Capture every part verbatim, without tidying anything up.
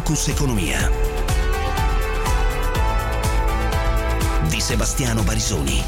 Focus Economia di Sebastiano Barisoni.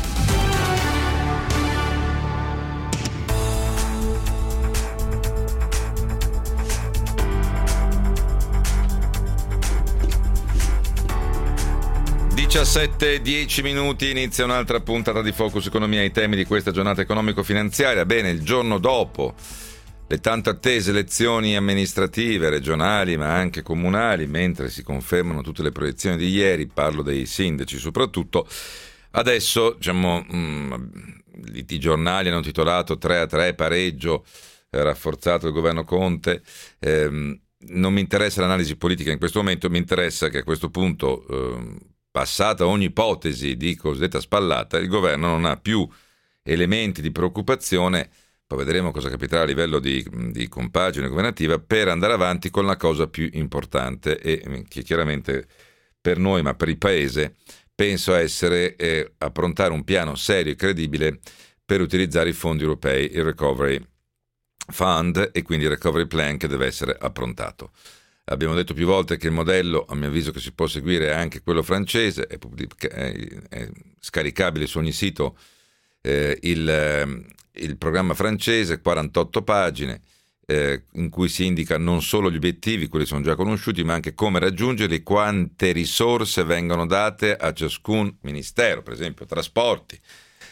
diciassette e dieci minuti, inizia un'altra puntata di Focus Economia, i temi di questa giornata economico-finanziaria. Bene, il giorno dopo le tanto attese elezioni amministrative, regionali ma anche comunali, mentre si confermano tutte le proiezioni di ieri, parlo dei sindaci soprattutto, adesso diciamo mh, i giornali hanno titolato tre a tre pareggio, eh, rafforzato il governo Conte. Eh, non mi interessa l'analisi politica in questo momento, mi interessa che a questo punto, eh, passata ogni ipotesi di cosiddetta spallata, il governo non ha più elementi di preoccupazione. Poi vedremo cosa capiterà a livello di, di compagine governativa per andare avanti con la cosa più importante e che chiaramente per noi ma per il paese penso essere eh, approntare un piano serio e credibile per utilizzare i fondi europei, il Recovery Fund e quindi il Recovery Plan che deve essere approntato. Abbiamo detto più volte che il modello, a mio avviso, che si può seguire è anche quello francese, è, pubblica- è, è scaricabile su ogni sito eh, il, il programma francese, quarantotto pagine, eh, in cui si indica non solo gli obiettivi, quelli sono già conosciuti, ma anche come raggiungerli, quante risorse vengono date a ciascun ministero, per esempio trasporti,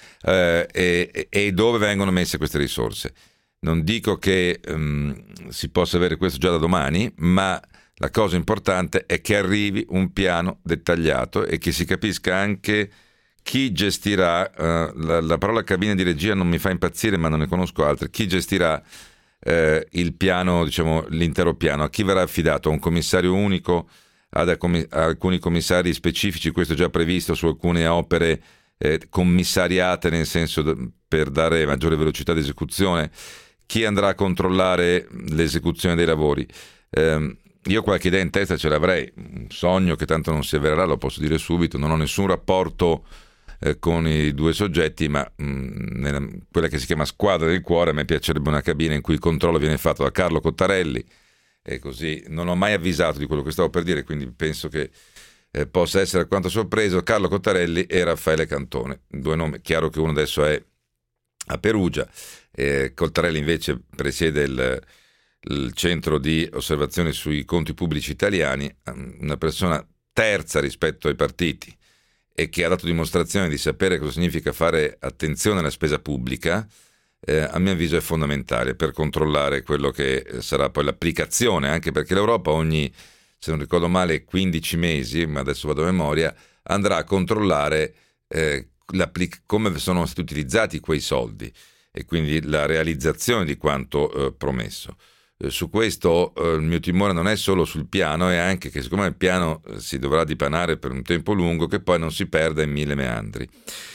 eh, e, e dove vengono messe queste risorse. Non dico che um, si possa avere questo già da domani, ma la cosa importante è che arrivi un piano dettagliato e che si capisca anche chi gestirà, uh, la, la parola cabina di regia non mi fa impazzire ma non ne conosco altre, chi gestirà uh, il piano, diciamo l'intero piano, a chi verrà affidato, a un commissario unico, ad a, com- a alcuni commissari specifici, questo è già previsto su alcune opere eh, commissariate nel senso d- per dare maggiore velocità di esecuzione. Chi andrà a controllare l'esecuzione dei lavori? Eh, io qualche idea in testa ce l'avrei, un sogno che tanto non si avvererà, lo posso dire subito, non ho nessun rapporto eh, con i due soggetti, ma mh, nella, quella che si chiama squadra del cuore, a me piacerebbe una cabina in cui il controllo viene fatto da Carlo Cottarelli, e così non ho mai avvisato di quello che stavo per dire, quindi penso che eh, possa essere alquanto sorpreso. Carlo Cottarelli e Raffaele Cantone, due nomi, chiaro che uno adesso è a Perugia, eh, Cottarelli invece presiede il, il centro di osservazione sui conti pubblici italiani, una persona terza rispetto ai partiti e che ha dato dimostrazione di sapere cosa significa fare attenzione alla spesa pubblica. Eh, a mio avviso è fondamentale per controllare quello che sarà poi l'applicazione, anche perché l'Europa ogni, se non ricordo male, quindici mesi, ma adesso vado a memoria, andrà a controllare eh, come sono stati utilizzati quei soldi e quindi la realizzazione di quanto eh, promesso. Eh, su questo eh, il mio timore non è solo sul piano, è anche che siccome il piano eh, si dovrà dipanare per un tempo lungo, che poi non si perda in mille meandri.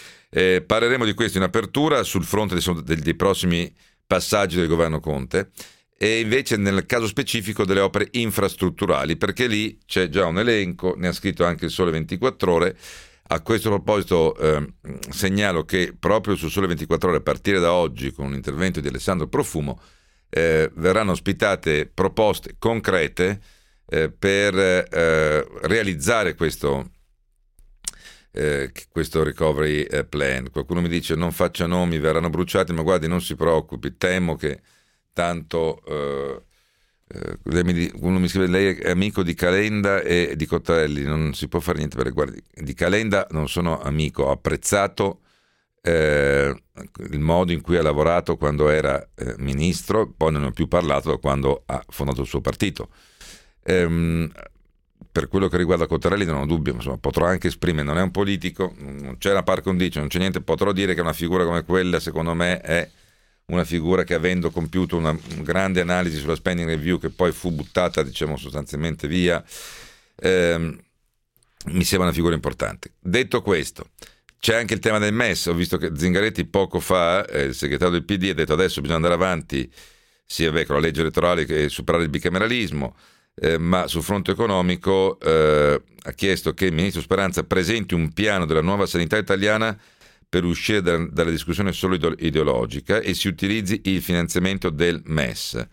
Eh, parleremo di questo in apertura sul fronte dei, dei, dei prossimi passaggi del governo Conte e invece nel caso specifico delle opere infrastrutturali, perché lì c'è già un elenco, ne ha scritto anche il Sole ventiquattro Ore. A questo proposito eh, segnalo che proprio su Sole ventiquattro Ore, a partire da oggi, con un intervento di Alessandro Profumo, eh, verranno ospitate proposte concrete eh, per eh, realizzare questo, eh, questo recovery plan. Qualcuno mi dice non faccia nomi, verranno bruciati, ma guardi, non si preoccupi, temo che tanto... Eh, uno mi scrive, lei è amico di Calenda e di Cottarelli, non si può fare niente per guardi, di Calenda non sono amico, ho apprezzato eh, il modo in cui ha lavorato quando era eh, ministro, poi non ne ho più parlato da quando ha fondato il suo partito. Ehm, per quello che riguarda Cottarelli non ho dubbio, insomma, potrò anche esprimere, non è un politico, non c'è una par condicio, non c'è niente, potrò dire che una figura come quella secondo me è una figura che, avendo compiuto una grande analisi sulla spending review che poi fu buttata, diciamo, sostanzialmente via, ehm, mi sembra una figura importante. Detto questo, c'è anche il tema del M E S. Ho visto che Zingaretti poco fa, eh, il segretario del P D, ha detto adesso bisogna andare avanti sia beh, con la legge elettorale che superare il bicameralismo, eh, ma sul fronte economico eh, ha chiesto che il ministro Speranza presenti un piano della nuova sanità italiana per uscire da, dalla discussione solo ideologica e si utilizzi il finanziamento del M E S.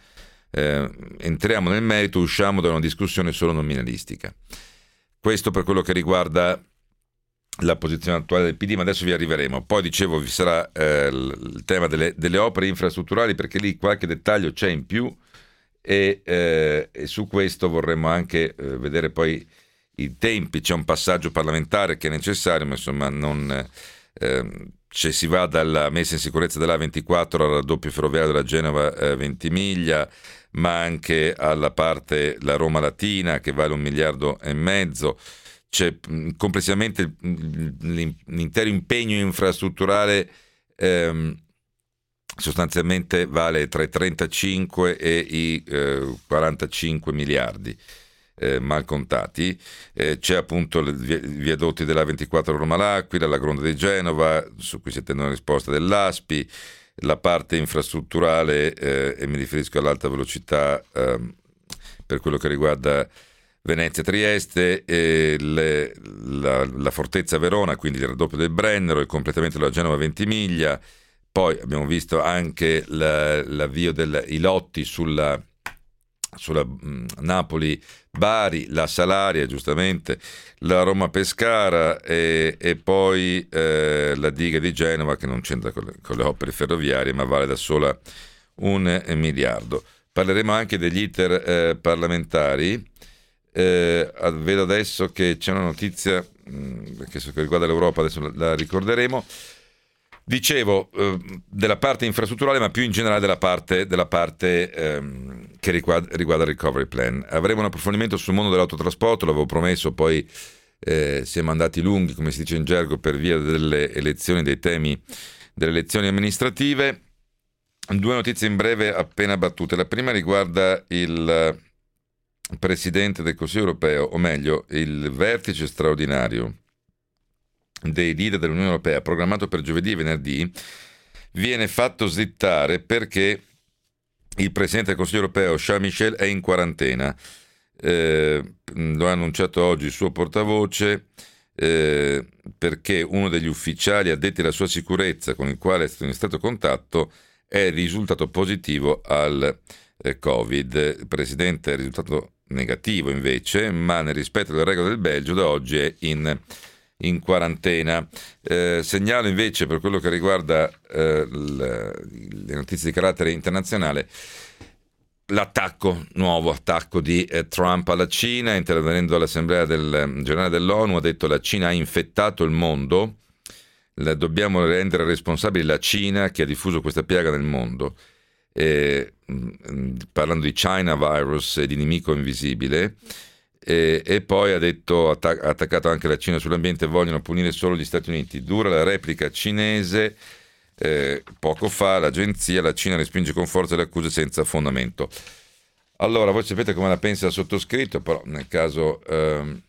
eh, entriamo nel merito, usciamo da una discussione solo nominalistica. Questo per quello che riguarda la posizione attuale del P D, ma adesso vi arriveremo. Poi dicevo vi sarà eh, il tema delle, delle opere infrastrutturali, perché lì qualche dettaglio c'è in più e, eh, e su questo vorremmo anche eh, vedere poi i tempi. C'è un passaggio parlamentare che è necessario, ma insomma non eh, cioè si va dalla messa in sicurezza dell'A ventiquattro al raddoppio ferroviario della Genova eh, Ventimiglia, ma anche alla parte la Roma Latina che vale un miliardo e mezzo. C'è complessivamente l'intero impegno infrastrutturale ehm, sostanzialmente vale tra i trentacinque e i eh, quarantacinque miliardi eh, mal contati. Eh, c'è appunto i viadotti dell'A ventiquattro Roma L'Aquila, la Gronda di Genova, su cui si attende una risposta dell'A S P I, la parte infrastrutturale eh, e mi riferisco all'alta velocità eh, per quello che riguarda Venezia-Trieste, e le, la, la fortezza Verona, quindi il raddoppio del Brennero, il completamento della Genova Ventimiglia. Poi abbiamo visto anche la, l'avvio dei lotti sulla, sulla mh, Napoli-Bari, la Salaria giustamente, la Roma-Pescara e, e poi eh, la diga di Genova, che non c'entra con le, con le opere ferroviarie ma vale da sola un miliardo. Parleremo anche degli iter eh, parlamentari. Eh, vedo adesso che c'è una notizia mh, che riguarda l'Europa, adesso la, la ricorderemo. Dicevo eh, della parte infrastrutturale, ma più in generale della parte, della parte ehm, che riguarda, riguarda il recovery plan. Avremo un approfondimento sul mondo dell'autotrasporto, l'avevo promesso, poi eh, siamo andati lunghi, come si dice in gergo, per via delle elezioni, dei temi delle elezioni amministrative. Due notizie in breve appena battute. La prima riguarda il Presidente del Consiglio europeo, o meglio il vertice straordinario dei leader dell'Unione Europea programmato per giovedì e venerdì viene fatto slittare perché il Presidente del Consiglio europeo Charles Michel è in quarantena. Eh, lo ha annunciato oggi il suo portavoce, eh, perché uno degli ufficiali addetti alla sua sicurezza con il quale è stato in stretto contatto è risultato positivo al eh, Covid. Il Presidente è risultato negativo invece, ma nel rispetto delle regole del Belgio da oggi è in, in quarantena. Eh, segnalo invece, per quello che riguarda eh, le, le notizie di carattere internazionale, l'attacco, nuovo attacco di eh, Trump alla Cina. Intervenendo all'Assemblea del Generale dell'ONU ha detto: la Cina ha infettato il mondo, la, dobbiamo rendere responsabile la Cina che ha diffuso questa piaga nel mondo. Eh, parlando di China virus e di nemico invisibile, e, e poi ha detto, ha attaccato anche la Cina sull'ambiente, vogliono punire solo gli Stati Uniti. Dura la replica cinese. Eh, poco fa l'agenzia, la Cina respinge con forza le accuse senza fondamento. Allora, voi sapete come la pensa il sottoscritto, però nel caso ehm,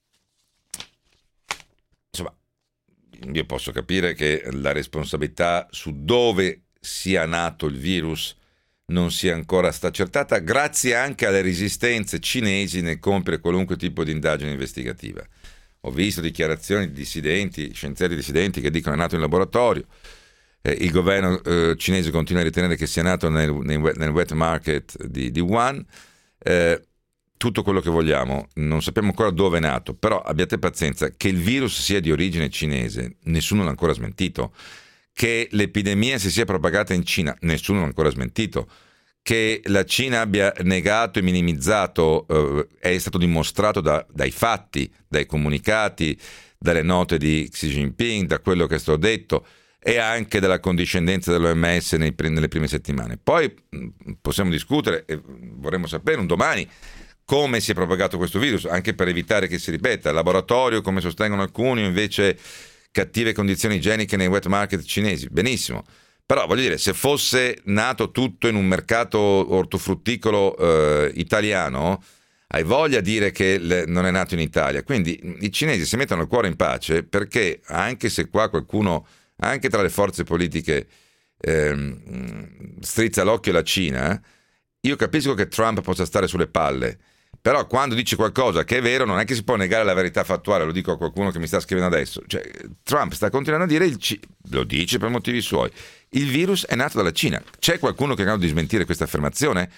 insomma, io posso capire che la responsabilità su dove sia nato il virus non sia ancora stata accertata, grazie anche alle resistenze cinesi nel compiere qualunque tipo di indagine investigativa. Ho visto dichiarazioni di dissidenti, scienziati dissidenti che dicono è nato in laboratorio. Eh, il governo eh, cinese continua a ritenere che sia nato nel, nel, nel wet market di, di Wuhan. Eh, tutto quello che vogliamo, non sappiamo ancora dove è nato, però abbiate pazienza, che il virus sia di origine cinese, nessuno l'ha ancora smentito. Che l'epidemia si sia propagata in Cina, nessuno l'ha ancora smentito. Che la Cina abbia negato e minimizzato eh, è stato dimostrato da, dai fatti, dai comunicati, dalle note di Xi Jinping, da quello che è stato detto e anche dalla condiscendenza dell'O M S nei, nelle prime settimane. Poi mh, possiamo discutere e vorremmo sapere un domani come si è propagato questo virus, anche per evitare che si ripeta. Laboratorio, come sostengono alcuni, invece cattive condizioni igieniche nei wet market cinesi. Benissimo, però voglio dire, se fosse nato tutto in un mercato ortofrutticolo eh, italiano, hai voglia di dire che le, non è nato in Italia. Quindi i cinesi si mettono il cuore in pace, perché anche se qua qualcuno, anche tra le forze politiche, ehm, strizza l'occhio alla Cina, io capisco che Trump possa stare sulle palle, però quando dice qualcosa che è vero non è che si può negare la verità fattuale. Lo dico a qualcuno che mi sta scrivendo adesso, cioè, Trump sta continuando a dire, il C- lo dice per motivi suoi, il virus è nato dalla Cina. C'è qualcuno che è in grado di smentire questa affermazione?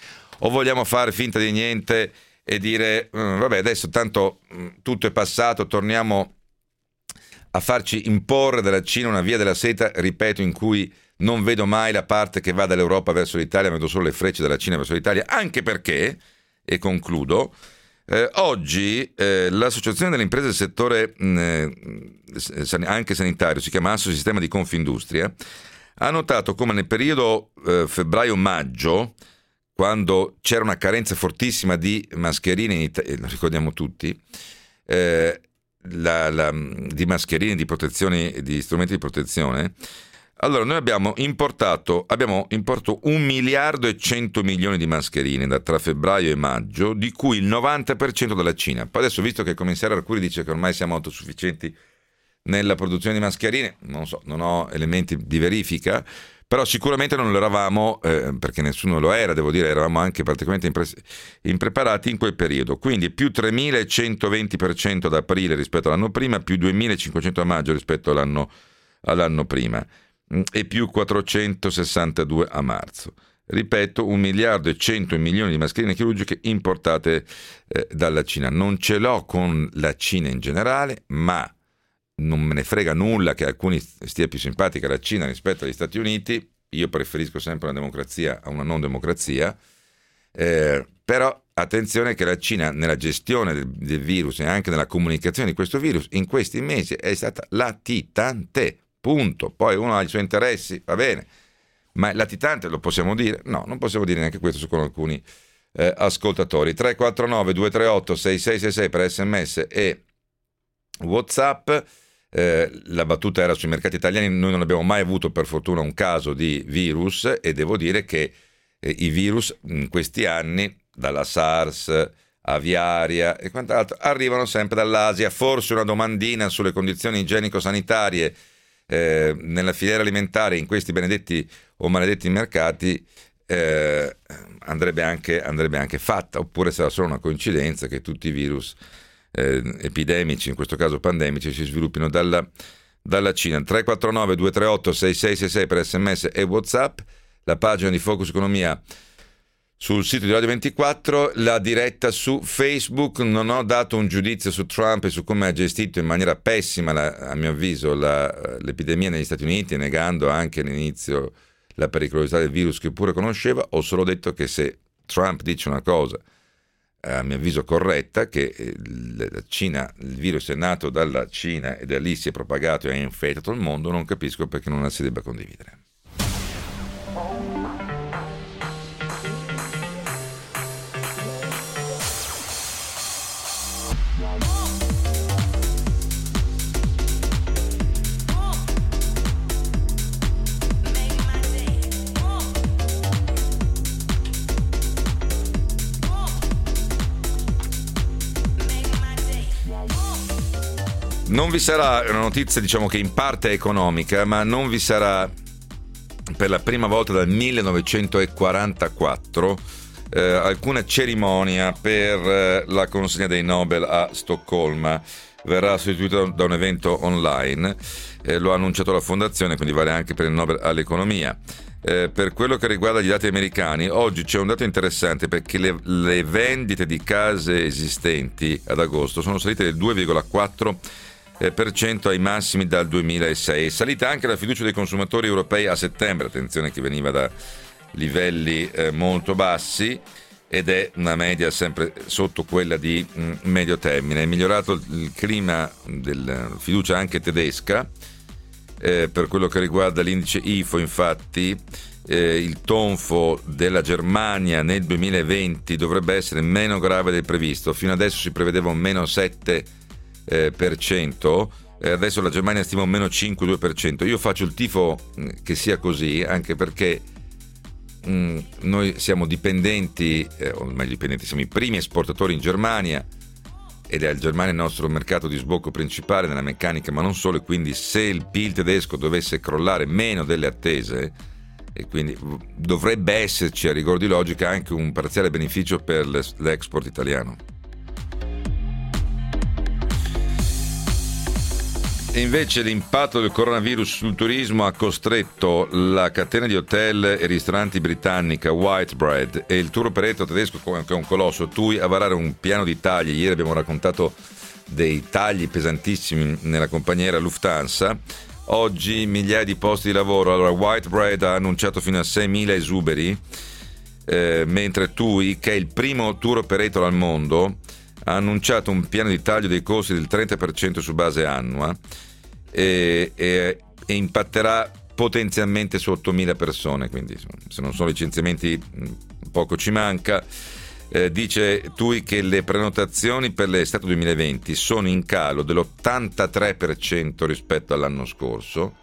o vogliamo fare finta di niente e dire vabbè, adesso tanto tutto è passato, torniamo a farci imporre dalla Cina una via della seta, ripeto, in cui non vedo mai la parte che va dall'Europa verso l'Italia, vedo solo le frecce dalla Cina verso l'Italia, anche perché, e concludo, eh, oggi eh, l'associazione delle imprese del settore mh, anche sanitario, si chiama Asso Sistema di Confindustria, ha notato come nel periodo eh, febbraio-maggio, quando c'era una carenza fortissima di mascherine in Italia, lo ricordiamo tutti, eh, La, la, di mascherine, di protezioni, di strumenti di protezione. Allora noi abbiamo importato abbiamo importato un miliardo e cento milioni di mascherine da tra febbraio e maggio, di cui il novanta per cento dalla Cina. Poi adesso, visto che il commissario Arcuri dice che ormai siamo autosufficienti nella produzione di mascherine, non so, non ho elementi di verifica, però sicuramente non lo eravamo, eh, perché nessuno lo era, devo dire, eravamo anche praticamente impre- impreparati in quel periodo. Quindi più tremilacentoventi per cento ad aprile rispetto all'anno prima, più duemilacinquecento a maggio rispetto all'anno, all'anno prima, e più quattrocentosessantadue a marzo. Ripeto, un miliardo e cento milioni di mascherine chirurgiche importate eh, dalla Cina. Non ce l'ho con la Cina in generale, ma non me ne frega nulla che a alcuni stia più simpatica la Cina rispetto agli Stati Uniti. Io preferisco sempre una democrazia a una non democrazia, eh, però attenzione che la Cina nella gestione del, del virus e anche nella comunicazione di questo virus in questi mesi è stata latitante, punto. Poi uno ha i suoi interessi, va bene, ma latitante lo possiamo dire? No, non possiamo dire neanche questo con alcuni eh, ascoltatori. Tre quattro nove due tre otto sei sei sei sei per sms e WhatsApp. Eh, la battuta era sui mercati italiani. Noi non abbiamo mai avuto, per fortuna, un caso di virus, e devo dire che eh, i virus in questi anni, dalla SARS, aviaria e quant'altro, arrivano sempre dall'Asia. Forse una domandina sulle condizioni igienico-sanitarie eh, nella filiera alimentare in questi benedetti o maledetti mercati eh, andrebbe anche, andrebbe anche fatta, oppure sarà solo una coincidenza che tutti i virus Eh, epidemici, in questo caso pandemici, si sviluppino dalla, dalla Cina. Tre quattro nove due tre otto sei sei sei sei per sms e WhatsApp, la pagina di Focus Economia sul sito di Radio ventiquattro, la diretta su Facebook. Non ho dato un giudizio su Trump e su come ha gestito in maniera pessima, la, a mio avviso, la, l'epidemia negli Stati Uniti, negando anche all'inizio la pericolosità del virus che pure conosceva. Ho solo detto che se Trump dice una cosa a mio avviso corretta, che la Cina, il virus è nato dalla Cina e da lì si è propagato e ha infettato il mondo, non capisco perché non la si debba condividere. Non vi sarà una notizia, diciamo che in parte economica, ma non vi sarà per la prima volta dal millenovecentoquarantaquattro eh, alcuna cerimonia per eh, la consegna dei Nobel a Stoccolma. Verrà sostituita da un evento online, eh, lo ha annunciato la fondazione, quindi vale anche per il Nobel all'economia. Eh, per quello che riguarda gli dati americani, oggi c'è un dato interessante, perché le, le vendite di case esistenti ad agosto sono salite del due virgola quattro per cento ai massimi dal duemilasei. È salita anche la fiducia dei consumatori europei a settembre, attenzione che veniva da livelli eh, molto bassi, ed è una media sempre sotto quella di mh, medio termine. È migliorato il clima della fiducia anche tedesca. Eh, per quello che riguarda l'indice I F O, infatti, eh, il tonfo della Germania nel duemilaventi dovrebbe essere meno grave del previsto. Fino adesso si prevedeva un meno sette eh, per cento, eh, adesso la Germania stima un meno cinque virgola due per cento. Io faccio il tifo mh, che sia così, anche perché mh, noi siamo dipendenti, eh, o meglio dipendenti, siamo i primi esportatori in Germania, ed è il Germania il nostro mercato di sbocco principale nella meccanica, ma non solo, e quindi se il P I L tedesco dovesse crollare meno delle attese, e quindi dovrebbe esserci a rigor di logica anche un parziale beneficio per l'export italiano. E invece l'impatto del coronavirus sul turismo ha costretto la catena di hotel e ristoranti britannica Whitebread e il tour operator tedesco, che è un colosso, T U I, a varare un piano di tagli. Ieri abbiamo raccontato dei tagli pesantissimi nella compagnia aerea Lufthansa. Oggi migliaia di posti di lavoro. Allora, Whitebread ha annunciato fino a seimila esuberi, eh, mentre T U I, che è il primo tour operator al mondo, ha annunciato un piano di taglio dei costi del trenta per cento su base annua e, e, e impatterà potenzialmente su ottomila persone, quindi se non sono licenziamenti poco ci manca. Eh, dice T U I che le prenotazioni per l'estate duemilaventi sono in calo dell'ottantatré per cento rispetto all'anno scorso,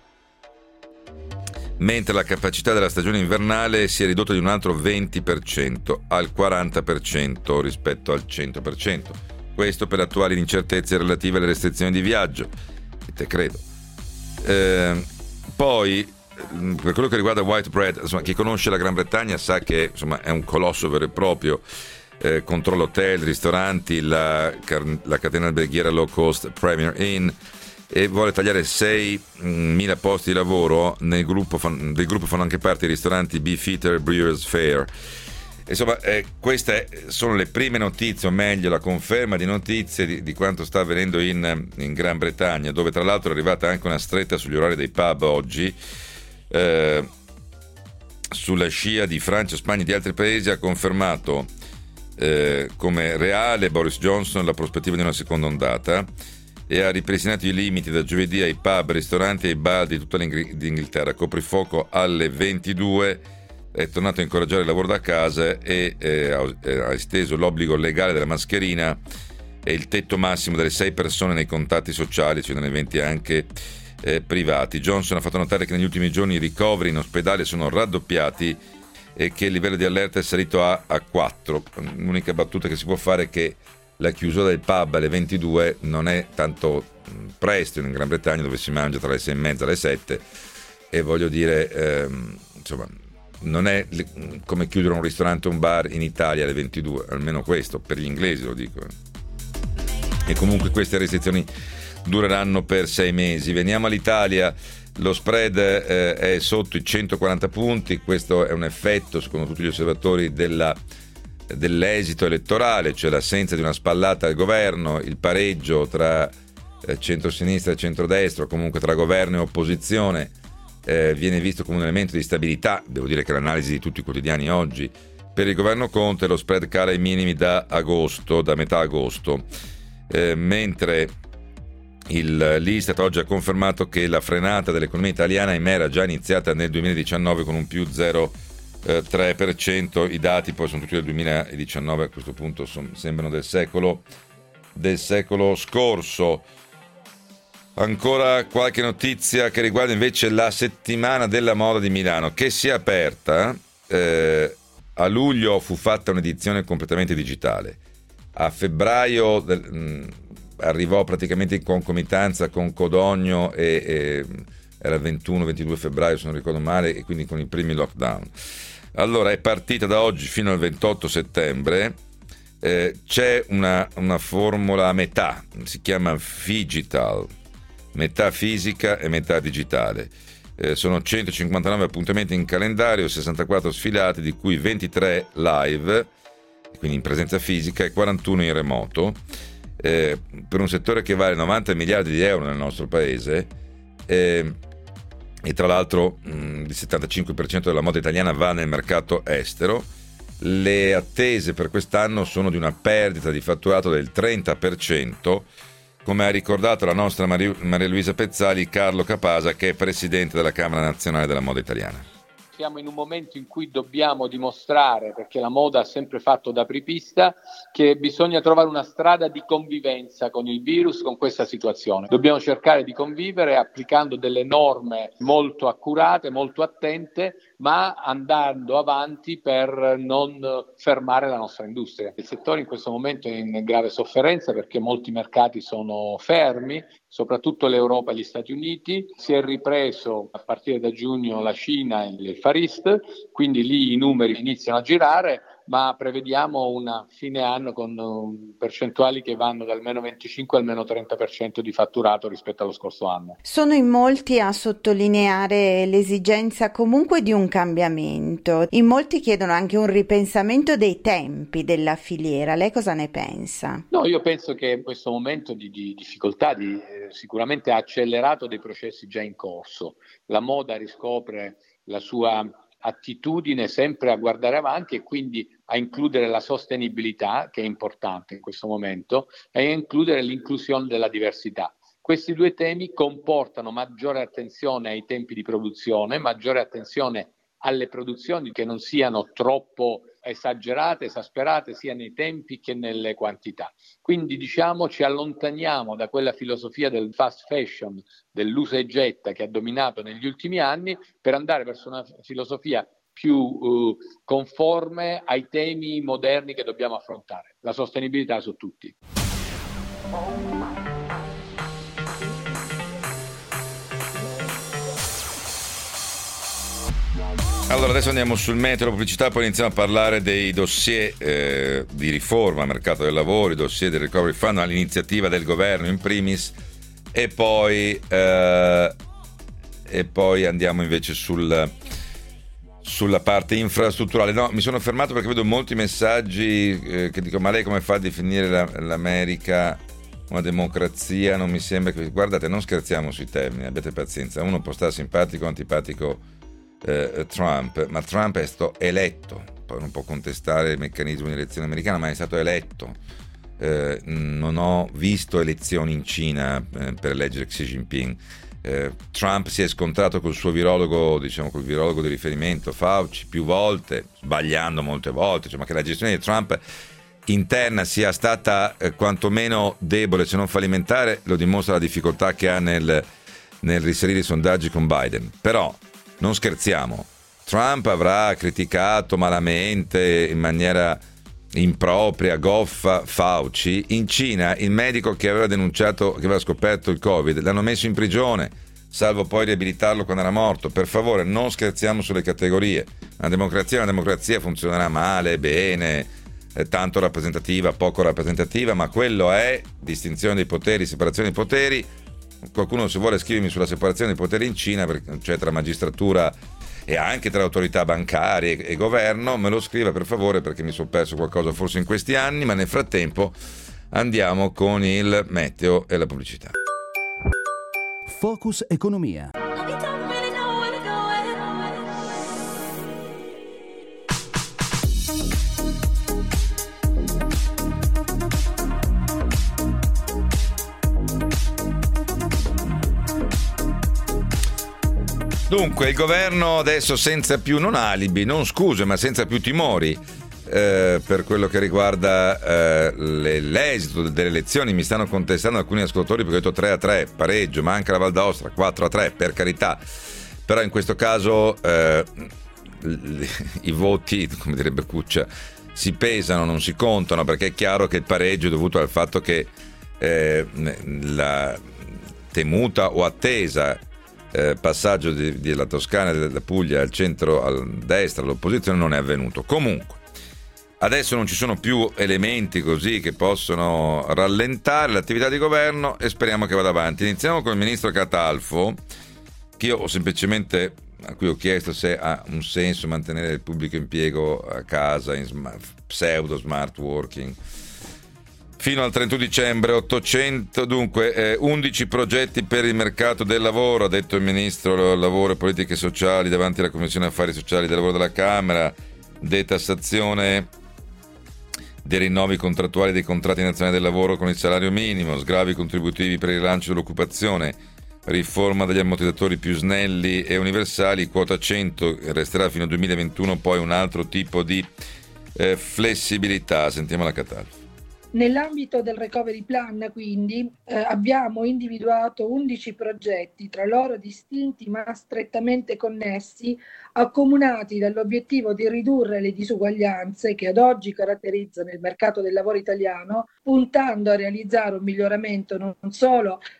mentre la capacità della stagione invernale si è ridotta di un altro venti per cento al quaranta per cento rispetto al cento per cento. Questo per attuali incertezze relative alle restrizioni di viaggio. E te credo. Eh, poi, per quello che riguarda Whitebread, insomma, chi conosce la Gran Bretagna sa che insomma, è un colosso vero e proprio. Eh, controlla hotel, ristoranti, la, la catena alberghiera low cost Premier Inn, e vuole tagliare seimila posti di lavoro. Nel gruppo fan, del gruppo fanno anche parte i ristoranti Beefeater, Brewers Fayre. Insomma, eh, queste sono le prime notizie, o meglio la conferma di notizie di, di quanto sta avvenendo in, in Gran Bretagna, dove tra l'altro è arrivata anche una stretta sugli orari dei pub oggi. Eh, sulla scia di Francia, Spagna e di altri paesi ha confermato eh, come reale Boris Johnson la prospettiva di una seconda ondata, e ha ripristinato i limiti da giovedì ai pub, ristoranti e ai bar di tutta l'Inghilterra. Coprifuoco alle ventidue, è tornato a incoraggiare il lavoro da casa e eh, ha esteso l'obbligo legale della mascherina e il tetto massimo delle sei persone nei contatti sociali, cioè negli eventi anche eh, privati. Johnson ha fatto notare che negli ultimi giorni i ricoveri in ospedale sono raddoppiati e che il livello di allerta è salito a, a quattro. L'unica battuta che si può fare è che la chiusura del pub alle ventidue non è tanto presto in Gran Bretagna, dove si mangia tra le sei e mezza e le sette, e voglio dire, ehm, insomma, non è come chiudere un ristorante o un bar in Italia alle ventidue, almeno questo, per gli inglesi lo dico. E comunque queste restrizioni dureranno per sei mesi. Veniamo all'Italia. Lo spread eh, è sotto i centoquaranta punti, questo è un effetto, secondo tutti gli osservatori, della dell'esito elettorale, cioè l'assenza di una spallata al governo, il pareggio tra eh, centrosinistra e centrodestra, o comunque tra governo e opposizione, eh, viene visto come un elemento di stabilità. Devo dire che l'analisi di tutti i quotidiani oggi, per il governo Conte lo spread cala ai minimi da agosto, da metà agosto, eh, mentre il, l'Istat oggi ha confermato che la frenata dell'economia italiana, ahimè, era già iniziata nel duemiladiciannove con un più zero virgola tre per cento. I dati poi sono tutti del duemiladiciannove, a questo punto sono, sembrano del secolo del secolo scorso. Ancora qualche notizia che riguarda invece la settimana della moda di Milano, che si è aperta. Eh, a luglio fu fatta un'edizione completamente digitale, a febbraio del, mh, arrivò praticamente in concomitanza con Codogno e, e era il ventuno ventidue febbraio se non ricordo male, e quindi con i primi lockdown. Allora è partita da oggi fino al ventotto settembre. Eh, c'è una, una formula a metà, si chiama Phygital, metà fisica e metà digitale. Eh, sono centocinquantanove appuntamenti in calendario, sessantaquattro sfilate, di cui ventitré live, quindi in presenza fisica, e quarantuno in remoto, eh, per un settore che vale novanta miliardi di euro nel nostro paese. Eh, e tra l'altro mh, il settantacinque per cento della moda italiana va nel mercato estero. Le attese per quest'anno sono di una perdita di fatturato del trenta per cento, come ha ricordato la nostra Maria, Maria Luisa Pezzali, Carlo Capasa, che è presidente della Camera Nazionale della Moda Italiana. Siamo in un momento in cui dobbiamo dimostrare, perché la moda ha sempre fatto da apripista, che bisogna trovare una strada di convivenza con il virus, con questa situazione. Dobbiamo cercare di convivere applicando delle norme molto accurate, molto attente, ma andando avanti per non fermare la nostra industria. Il settore in questo momento è in grave sofferenza perché molti mercati sono fermi, soprattutto l'Europa e gli Stati Uniti. Si è ripreso a partire da giugno la Cina e il Far East, quindi lì i numeri iniziano a girare, ma prevediamo una fine anno con uh, percentuali che vanno dal meno venticinque al meno trenta per cento di fatturato rispetto allo scorso anno. Sono in molti a sottolineare l'esigenza comunque di un cambiamento. In molti chiedono anche un ripensamento dei tempi della filiera. Lei cosa ne pensa? No, io penso che questo momento di, di difficoltà di, eh, sicuramente ha accelerato dei processi già in corso. La moda riscopre la sua attitudine sempre a guardare avanti e quindi a includere la sostenibilità, che è importante in questo momento, e a includere l'inclusione della diversità. Questi due temi comportano maggiore attenzione ai tempi di produzione, maggiore attenzione alle produzioni che non siano troppo esagerate, esasperate sia nei tempi che nelle quantità. Quindi diciamo ci allontaniamo da quella filosofia del fast fashion, dell'usa e getta che ha dominato negli ultimi anni, per andare verso una filosofia più uh, conforme ai temi moderni che dobbiamo affrontare. La sostenibilità su tutti. Allora adesso andiamo sul meteo, pubblicità, poi iniziamo a parlare dei dossier eh, di riforma al mercato del lavoro, i dossier del Recovery Fund, all'iniziativa del governo in primis, e poi, eh, e poi andiamo invece sul, sulla parte infrastrutturale. No, mi sono fermato perché vedo molti messaggi eh, che dicono: ma lei come fa a definire la, l'America una democrazia? Non mi sembra che... Guardate, non scherziamo sui termini, abbiate pazienza. Uno può stare simpatico o antipatico Eh, Trump, ma Trump è stato eletto, poi non può contestare il meccanismo di elezione americana, ma è stato eletto. Eh, non ho visto elezioni in Cina eh, per eleggere Xi Jinping. Eh, Trump si è scontrato col suo virologo, diciamo col virologo di riferimento Fauci più volte, sbagliando molte volte, cioè, ma che la gestione di Trump interna sia stata eh, quantomeno debole, se non fallimentare, lo dimostra la difficoltà che ha nel, nel risalire i sondaggi con Biden. Però non scherziamo, Trump avrà criticato malamente, in maniera impropria, goffa, Fauci. In Cina il medico che aveva denunciato, che aveva scoperto il Covid, l'hanno messo in prigione, salvo poi riabilitarlo quando era morto. Per favore, non scherziamo sulle categorie. Una democrazia è una democrazia, funzionerà male, bene, è tanto rappresentativa, poco rappresentativa, ma quello è distinzione dei poteri, separazione dei poteri. Qualcuno, se vuole, scrivermi sulla separazione dei poteri in Cina, cioè tra magistratura e anche tra autorità bancarie e governo, me lo scriva per favore, perché mi sono perso qualcosa forse in questi anni. Ma nel frattempo andiamo con il meteo e la pubblicità. Focus Economia. Dunque, il governo adesso senza più, non alibi, non scuse, ma senza più timori eh, per quello che riguarda eh, le, l'esito delle elezioni. Mi stanno contestando alcuni ascoltatori perché ho detto tre a tre, pareggio, manca la Val d'Aosta, quattro a tre, per carità. Però in questo caso eh, i voti, come direbbe Cuccia, si pesano, non si contano, perché è chiaro che il pareggio è dovuto al fatto che eh, la temuta o attesa Eh, passaggio di, della Toscana e della Puglia al centro, a destra, all'opposizione, non è avvenuto. Comunque adesso non ci sono più elementi così che possono rallentare l'attività di governo e speriamo che vada avanti. Iniziamo con il ministro Catalfo, che io ho semplicemente, a cui ho chiesto se ha un senso mantenere il pubblico impiego a casa in smart, pseudo smart working fino al trentuno dicembre. Ottocento, dunque eh, undici progetti per il mercato del lavoro, ha detto il ministro del lavoro e politiche sociali davanti alla Commissione Affari Sociali del Lavoro della Camera. Detassazione dei rinnovi contrattuali dei contratti nazionali del lavoro con il salario minimo, sgravi contributivi per il rilancio dell'occupazione, riforma degli ammortizzatori più snelli e universali, quota cento resterà fino al duemilaventuno, poi un altro tipo di eh, flessibilità. Sentiamo la Catalfo. Nell'ambito del Recovery Plan, quindi, eh, abbiamo individuato undici progetti, tra loro distinti ma strettamente connessi, accomunati dall'obiettivo di ridurre le disuguaglianze che ad oggi caratterizzano il mercato del lavoro italiano, puntando a realizzare un miglioramento non solo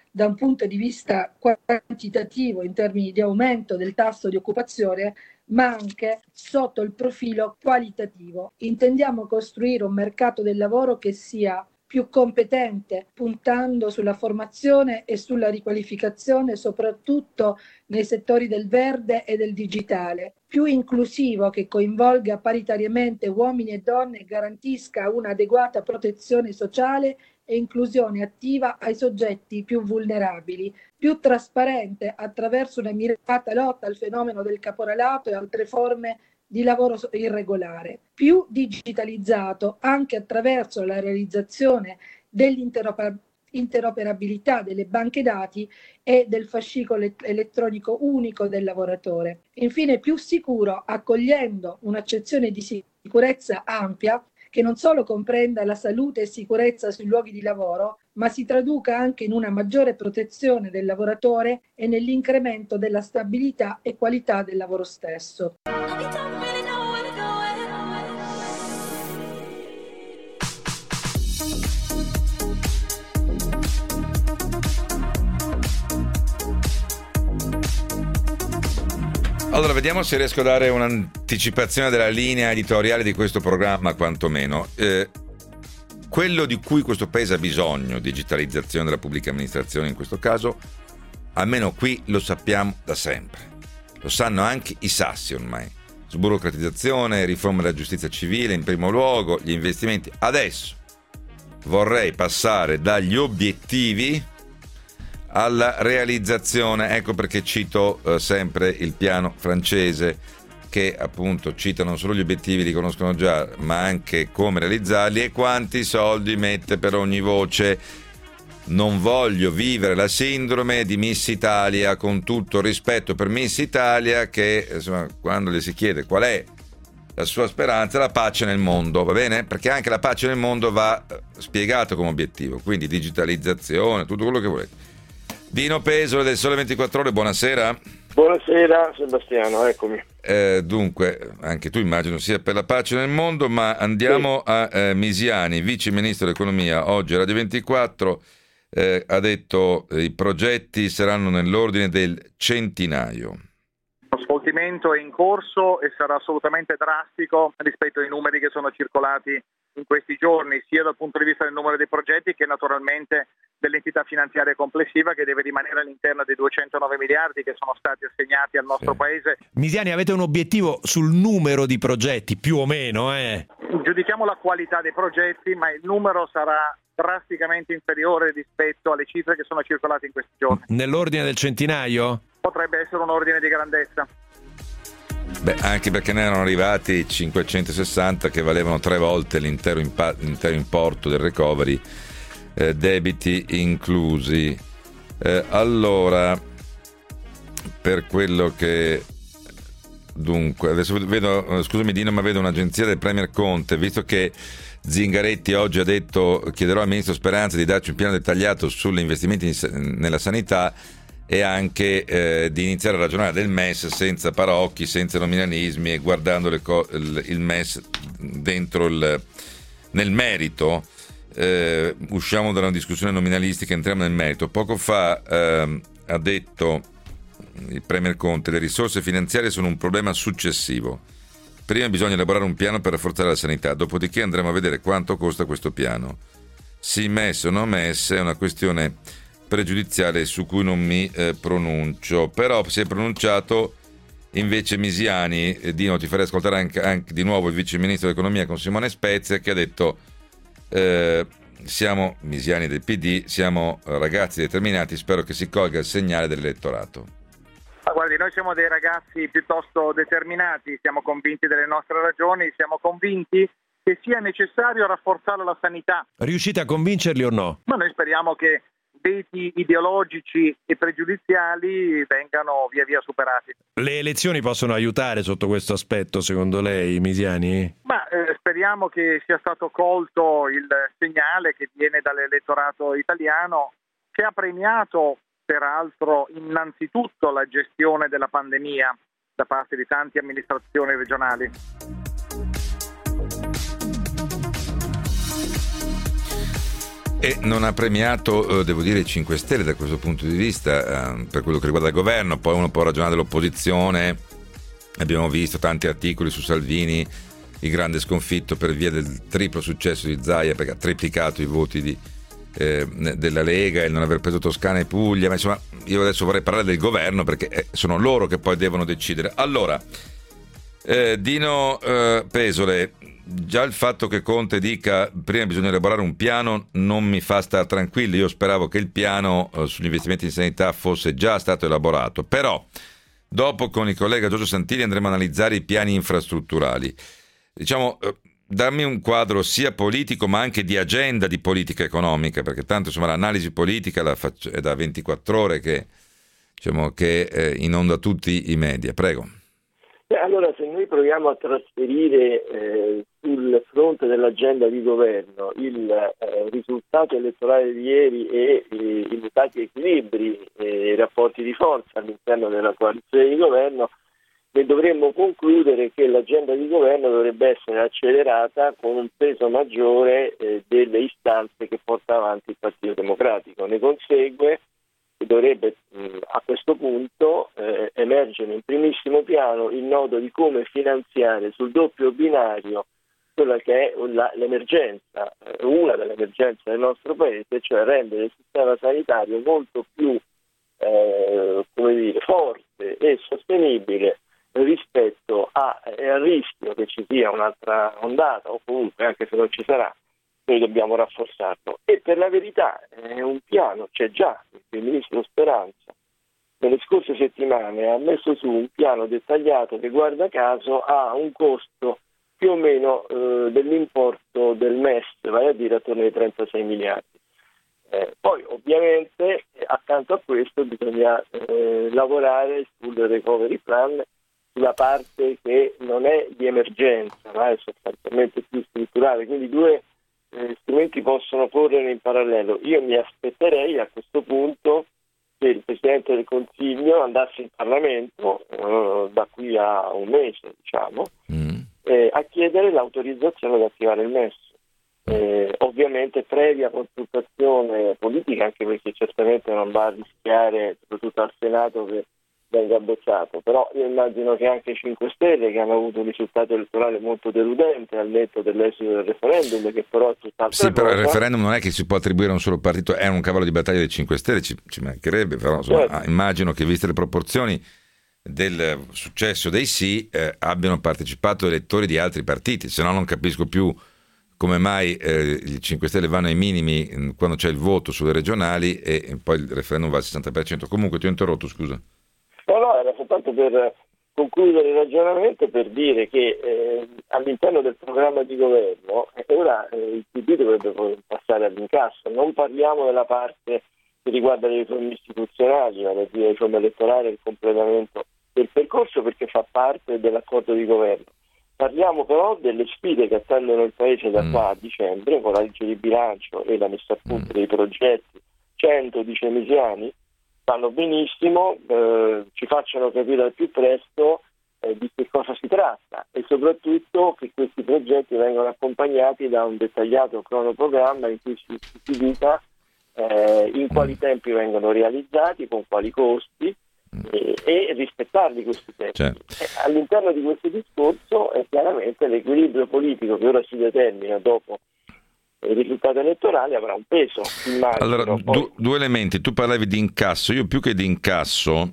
da un punto di vista quantitativo in termini di aumento del tasso di occupazione, ma anche sotto il profilo qualitativo. Intendiamo costruire un mercato del lavoro che sia più competente, puntando sulla formazione e sulla riqualificazione, soprattutto nei settori del verde e del digitale, più inclusivo, che coinvolga paritariamente uomini e donne e garantisca un'adeguata protezione sociale e inclusione attiva ai soggetti più vulnerabili, più trasparente attraverso una mirata lotta al fenomeno del caporalato e altre forme di lavoro irregolare, più digitalizzato anche attraverso la realizzazione dell'interoperabilità delle banche dati e del fascicolo elettronico unico del lavoratore. Infine più sicuro, accogliendo un'accezione di sicurezza ampia che non solo comprenda la salute e sicurezza sui luoghi di lavoro, ma si traduca anche in una maggiore protezione del lavoratore e nell'incremento della stabilità e qualità del lavoro stesso. Allora, vediamo se riesco a dare un'anticipazione della linea editoriale di questo programma, quantomeno. Eh, quello di cui questo paese ha bisogno, digitalizzazione della pubblica amministrazione in questo caso, almeno qui lo sappiamo da sempre. Lo sanno anche i sassi ormai. Sburocratizzazione, riforma della giustizia civile in primo luogo, gli investimenti. Adesso vorrei passare dagli obiettivi alla realizzazione. Ecco perché cito eh, sempre il piano francese, che appunto cita non solo gli obiettivi, li conoscono già, ma anche come realizzarli e quanti soldi mette per ogni voce. Non voglio vivere la sindrome di Miss Italia, con tutto il rispetto per Miss Italia, che insomma, quando le si chiede qual è la sua speranza, la pace nel mondo, va bene? Perché anche la pace nel mondo va spiegata come obiettivo, quindi digitalizzazione, tutto quello che volete. Dino Pesole del Sole ventiquattro Ore, buonasera. Buonasera Sebastiano, eccomi. Eh, dunque, anche tu immagino sia per la pace nel mondo, ma andiamo sì. a eh, Misiani, vice ministro dell'economia, oggi a Radio ventiquattro, eh, ha detto eh, i progetti saranno nell'ordine del centinaio. Lo sfoltimento è in corso e sarà assolutamente drastico rispetto ai numeri che sono circolati in questi giorni, sia dal punto di vista del numero dei progetti che naturalmente dell'entità finanziaria complessiva, che deve rimanere all'interno dei duecentonove miliardi che sono stati assegnati al nostro sì. paese. Misiani, avete un obiettivo sul numero di progetti, più o meno? Eh? Giudichiamo la qualità dei progetti, ma il numero sarà drasticamente inferiore rispetto alle cifre che sono circolate in questi giorni. Nell'ordine del centinaio? Potrebbe essere un ordine di grandezza. Beh, anche perché ne erano arrivati cinquecentosessanta che valevano tre volte l'intero, impa- l'intero importo del recovery, eh, debiti inclusi. Eh, allora, per quello che dunque, adesso vedo, scusami Dino, ma vedo un'agenzia del Premier Conte, visto che Zingaretti oggi ha detto chiederò al ministro Speranza di darci un piano dettagliato sugli investimenti in, nella sanità, e anche eh, di iniziare a ragionare del M E S senza parocchi, senza nominalismi, e guardando le co- il, il M E S dentro il, nel merito. Eh, usciamo da una discussione nominalistica, entriamo nel merito. Poco fa eh, ha detto il Premier Conte: le risorse finanziarie sono un problema successivo. Prima bisogna elaborare un piano per rafforzare la sanità, dopodiché andremo a vedere quanto costa questo piano. Sì M E S o no M E S è una questione pregiudiziale su cui non mi eh, pronuncio, però si è pronunciato invece Misiani. eh, Dino, ti farei ascoltare anche, anche di nuovo il vice ministro dell'economia con Simone Spezia, che ha detto eh, siamo Misiani del P D, siamo ragazzi determinati, spero che si colga il segnale dell'elettorato. Ma guardi, noi siamo dei ragazzi piuttosto determinati, siamo convinti delle nostre ragioni, siamo convinti che sia necessario rafforzare la sanità. Riuscite a convincerli o no? Ma noi speriamo che veti ideologici e pregiudiziali vengano via via superati. Le elezioni possono aiutare sotto questo aspetto, secondo lei, Misiani? Ma eh, speriamo che sia stato colto il segnale che viene dall'elettorato italiano, che ha premiato peraltro innanzitutto la gestione della pandemia da parte di tante amministrazioni regionali. E non ha premiato, eh, devo dire, i cinque Stelle da questo punto di vista, eh, per quello che riguarda il governo. Poi uno può ragionare dell'opposizione, abbiamo visto tanti articoli su Salvini, il grande sconfitto per via del triplo successo di Zaia, perché ha triplicato i voti di, eh, della Lega, e il non aver preso Toscana e Puglia. Ma insomma, io adesso vorrei parlare del governo, perché sono loro che poi devono decidere. Allora, eh, Dino eh, Pesole, già il fatto che Conte dica prima bisogna elaborare un piano non mi fa star tranquillo. Io speravo che il piano eh, sugli investimenti in sanità fosse già stato elaborato, però dopo con il collega Giorgio Santilli andremo a analizzare i piani infrastrutturali. Diciamo, eh, dammi un quadro sia politico ma anche di agenda di politica economica, perché tanto insomma l'analisi politica la faccio, è da ventiquattro ore che, diciamo, che eh, inonda tutti i media. Prego. Beh, allora, se noi proviamo a trasferire eh, sul fronte dell'agenda di governo il eh, risultato elettorale di ieri e eh, i mutati equilibri e i rapporti di forza all'interno della coalizione di governo, ne dovremmo concludere che l'agenda di governo dovrebbe essere accelerata con un peso maggiore eh, delle istanze che porta avanti il Partito Democratico. Ne consegue che dovrebbe mh, a questo punto eh, emergere in primissimo piano il nodo di come finanziare sul doppio binario quella che è la, l'emergenza, eh, una delle emergenze del nostro paese, cioè rendere il sistema sanitario molto più eh, come dire, forte e sostenibile rispetto a, eh, al rischio che ci sia un'altra ondata, o comunque anche se non ci sarà, noi dobbiamo rafforzarlo. E per la verità è un piano, c'è già, il ministro Speranza nelle scorse settimane ha messo su un piano dettagliato che, guarda caso, ha un costo più o meno eh, dell'importo del M E S, vale a dire attorno ai trentasei miliardi. Eh, poi ovviamente accanto a questo bisogna eh, lavorare sul recovery plan, sulla parte che non è di emergenza ma è sostanzialmente più strutturale, quindi due eh, strumenti possono correre in parallelo. Io mi aspetterei a questo punto che il Presidente del Consiglio andasse in Parlamento eh, da qui a un mese, diciamo, mm. eh, a chiedere l'autorizzazione ad attivare il M E S. Eh, ovviamente previa consultazione politica, anche perché certamente non va a rischiare, soprattutto al Senato, che venga bocciato, però io immagino che anche i cinque Stelle, che hanno avuto un risultato elettorale molto deludente al netto dell'esito del referendum, che però è tutt'altra sì, cosa. Però il referendum non è che si può attribuire a un solo partito, è un cavallo di battaglia dei cinque Stelle, ci, ci mancherebbe, però insomma, certo. Immagino che, viste le proporzioni del successo dei sì, eh, abbiano partecipato elettori di altri partiti, se no non capisco più come mai eh, i cinque Stelle vanno ai minimi eh, quando c'è il voto sulle regionali e, e poi il referendum va al sessanta per cento. Comunque ti ho interrotto, scusa. No, no, era soltanto per concludere il ragionamento, per dire che eh, all'interno del programma di governo eh, ora eh, il P D dovrebbe passare all'incasso. Non parliamo della parte che riguarda le riforme istituzionali, vale a dire la riforma elettorale e il completamento del percorso, perché fa parte dell'accordo di governo. Parliamo però delle sfide che attendono il Paese da qua a dicembre, con la legge di bilancio e la messa a punto dei progetti cento di Cemisiani. Vanno benissimo, eh, ci facciano capire al più presto eh, di che cosa si tratta e soprattutto che questi progetti vengano accompagnati da un dettagliato cronoprogramma in cui si, si dica eh, in quali tempi vengono realizzati, con quali costi e, e rispettarli questi tempi. Certo. All'interno di questo discorso è chiaramente l'equilibrio politico che ora si determina dopo il risultato elettorale avrà un peso. Immagino. Allora, Poi... du- due elementi. Tu parlavi di incasso, io più che di incasso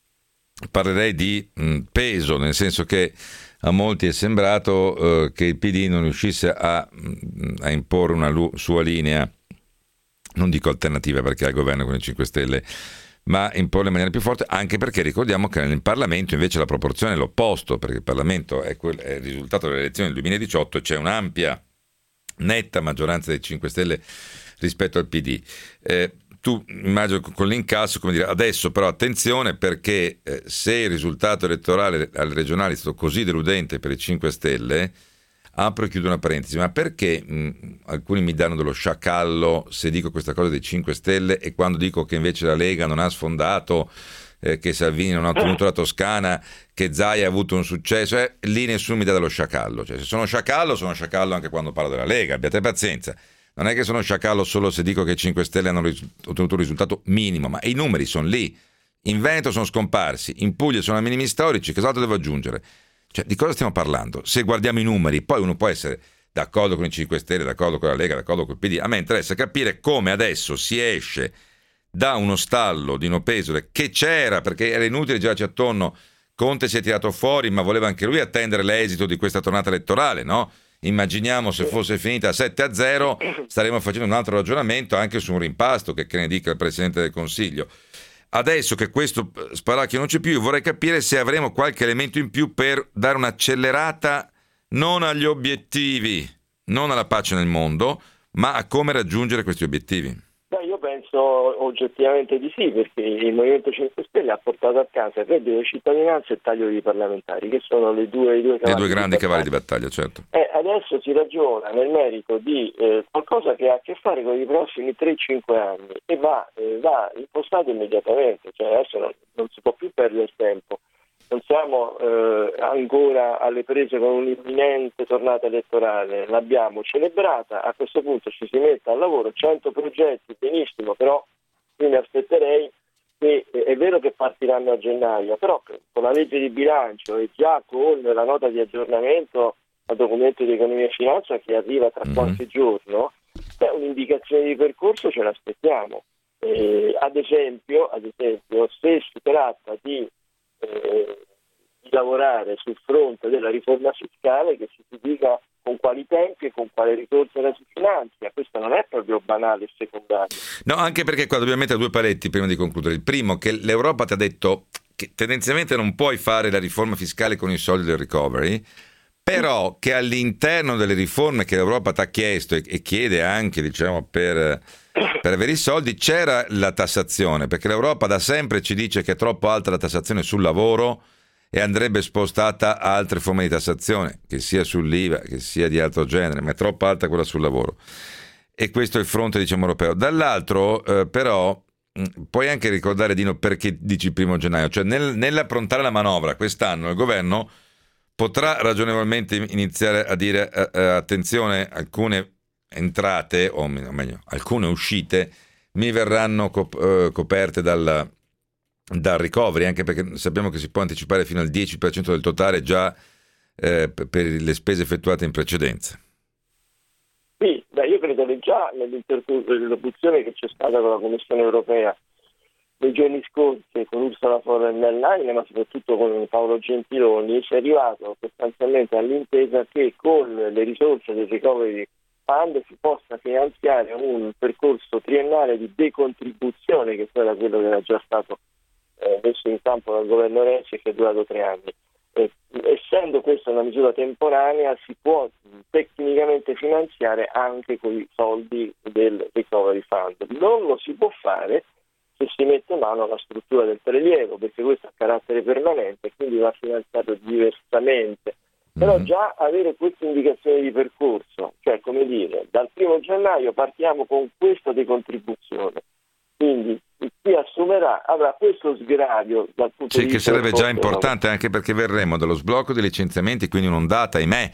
parlerei di mh, peso, nel senso che a molti è sembrato eh, che il P D non riuscisse a, mh, a imporre una lu- sua linea, non dico alternativa perché è al governo con i cinque Stelle, ma imporre in maniera più forte, anche perché ricordiamo che nel Parlamento invece la proporzione è l'opposto, perché il Parlamento è, quel- è il risultato delle elezioni del duemiladiciotto e c'è un'ampia netta maggioranza dei cinque Stelle rispetto al P D. Eh, tu immagino con l'incasso, come dire, adesso però attenzione, perché eh, se il risultato elettorale alle regionali è stato così deludente per i cinque Stelle, apro e chiudo una parentesi, ma perché mh, alcuni mi danno dello sciacallo se dico questa cosa dei cinque Stelle e quando dico che invece la Lega non ha sfondato, eh, che Salvini non ha ottenuto la Toscana, che Zaia ha avuto un successo, eh, lì nessuno mi dà dello sciacallo. Cioè, se sono sciacallo, sono sciacallo anche quando parlo della Lega, abbiate pazienza. non è che sono sciacallo solo se dico che i cinque Stelle hanno ris- ottenuto un risultato minimo, ma i numeri sono lì. In Veneto sono scomparsi, in Puglia sono a minimi storici, cos'altro devo aggiungere? Cioè, di cosa stiamo parlando? Se guardiamo i numeri, poi uno può essere d'accordo con i cinque Stelle, d'accordo con la Lega, d'accordo col P D. A me interessa capire come adesso si esce da uno stallo di no Pesole che c'era, perché era inutile girarci attorno. Conte si è tirato fuori, ma voleva anche lui attendere l'esito di questa tornata elettorale, no? Immaginiamo se fosse finita sette a zero, staremmo facendo un altro ragionamento anche su un rimpasto, che, che ne dica il Presidente del Consiglio. Adesso che questo sparacchio non c'è più, vorrei capire se avremo qualche elemento in più per dare un'accelerata non agli obiettivi, non alla pace nel mondo, ma a come raggiungere questi obiettivi. Beh, io penso oggettivamente di sì, perché il Movimento cinque Stelle ha portato a casa il reddito di cittadinanza e il taglio dei parlamentari, che sono le due, i due, le due grandi cavalli di battaglia, certo. E adesso si ragiona nel merito di eh, qualcosa che ha a che fare con i prossimi tre cinque anni e va, eh, va impostato immediatamente, cioè adesso non, non si può più perdere il tempo. Non siamo eh, ancora alle prese con un'imminente tornata elettorale, l'abbiamo celebrata, a questo punto ci si mette al lavoro, cento progetti, benissimo, però io mi aspetterei che, eh, è vero che partiranno a gennaio, però con la legge di bilancio e già con la nota di aggiornamento al documento di economia e finanza che arriva tra mm-hmm. qualche giorno, beh, un'indicazione di percorso ce l'aspettiamo. Eh, ad esempio, ad esempio, se si tratta di di lavorare sul fronte della riforma fiscale, che si dica con quali tempi e con quale risorse la si finanzia. Questo non è proprio banale e secondario. No, anche perché qua dobbiamo mettere due paletti prima di concludere. Il primo, che l'Europa ti ha detto che tendenzialmente non puoi fare la riforma fiscale con i soldi del recovery, però che all'interno delle riforme che l'Europa ti ha chiesto e, e chiede anche, diciamo, per... per avere i soldi c'era la tassazione, perché l'Europa da sempre ci dice che è troppo alta la tassazione sul lavoro e andrebbe spostata a altre forme di tassazione, che sia sull'I V A, che sia di altro genere, ma è troppo alta quella sul lavoro. E questo è il fronte, diciamo, europeo. Dall'altro, eh, però, mh, puoi anche ricordare, Dino, perché dici il primo gennaio, cioè nel, nell'approntare la manovra quest'anno il governo potrà ragionevolmente iniziare a dire eh, eh, attenzione, alcune entrate, o meglio, alcune uscite mi verranno cop- eh, coperte dal, dal recovery, anche perché sappiamo che si può anticipare fino al dieci per cento del totale già eh, per le spese effettuate in precedenza. Sì, beh, io credo che già nell'interlocuzione che c'è stata con la Commissione europea nei giorni scorsi, con Ursula von der Leyen, ma soprattutto con Paolo Gentiloni, si è arrivato sostanzialmente all'intesa che con le risorse del recovery fund si possa finanziare un percorso triennale di decontribuzione, che poi era quello che era già stato eh, messo in campo dal governo Renzi, che è durato tre anni. Eh, essendo questa una misura temporanea, si può tecnicamente finanziare anche con i soldi del recovery fund. Non lo si può fare se si mette mano alla struttura del prelievo, perché questo ha carattere permanente e quindi va finanziato diversamente. Però già avere queste indicazioni di percorso, cioè come dire, dal primo gennaio partiamo con questa decontribuzione, quindi chi assumerà avrà questo sgravio dal punto sì, di vista. Sì, che sarebbe già importante, anche perché verremo dallo sblocco dei licenziamenti, quindi un'ondata, ahimè,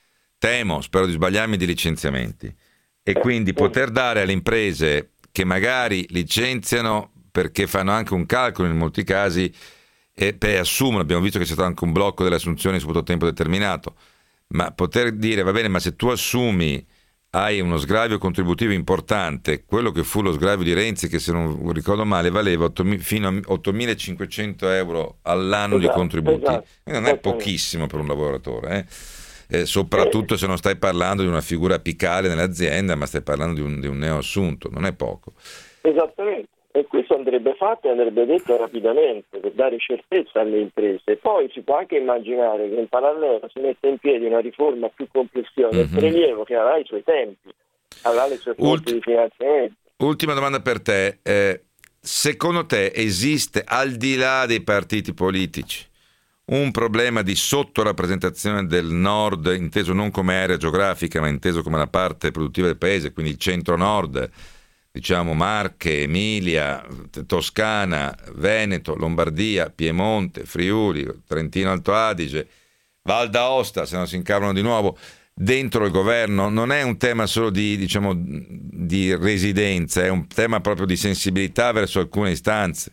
temo, spero di sbagliarmi, di licenziamenti, e quindi poter dare alle imprese che magari licenziano perché fanno anche un calcolo in molti casi e per assumere, abbiamo visto che c'è stato anche un blocco delle assunzioni su tutto tempo determinato, ma poter dire va bene, ma se tu assumi hai uno sgravio contributivo importante, quello che fu lo sgravio di Renzi, che se non ricordo male valeva otto, fino a ottomilacinquecento euro all'anno, esatto, di contributi, esatto, non è pochissimo per un lavoratore, eh? Eh, soprattutto se non stai parlando di una figura apicale nell'azienda, ma stai parlando di un, di un neoassunto, non è poco. Esattamente. E questo andrebbe fatto e andrebbe detto rapidamente per dare certezza alle imprese. Poi si può anche immaginare che in parallelo si metta in piedi una riforma più complessiva del mm-hmm. prelievo, che avrà i suoi tempi, avrà le sue fonti Ulti- di finanziamento. Ultima domanda per te. Eh, secondo te esiste, al di là dei partiti politici, un problema di sottorappresentazione del nord, inteso non come area geografica, ma inteso come la parte produttiva del paese, quindi il centro-nord, diciamo Marche, Emilia, Toscana, Veneto, Lombardia, Piemonte, Friuli, Trentino Alto Adige, Val d'Aosta, se non si incavano di nuovo, dentro il governo? Non è un tema solo di, diciamo, di residenza, è un tema proprio di sensibilità verso alcune istanze.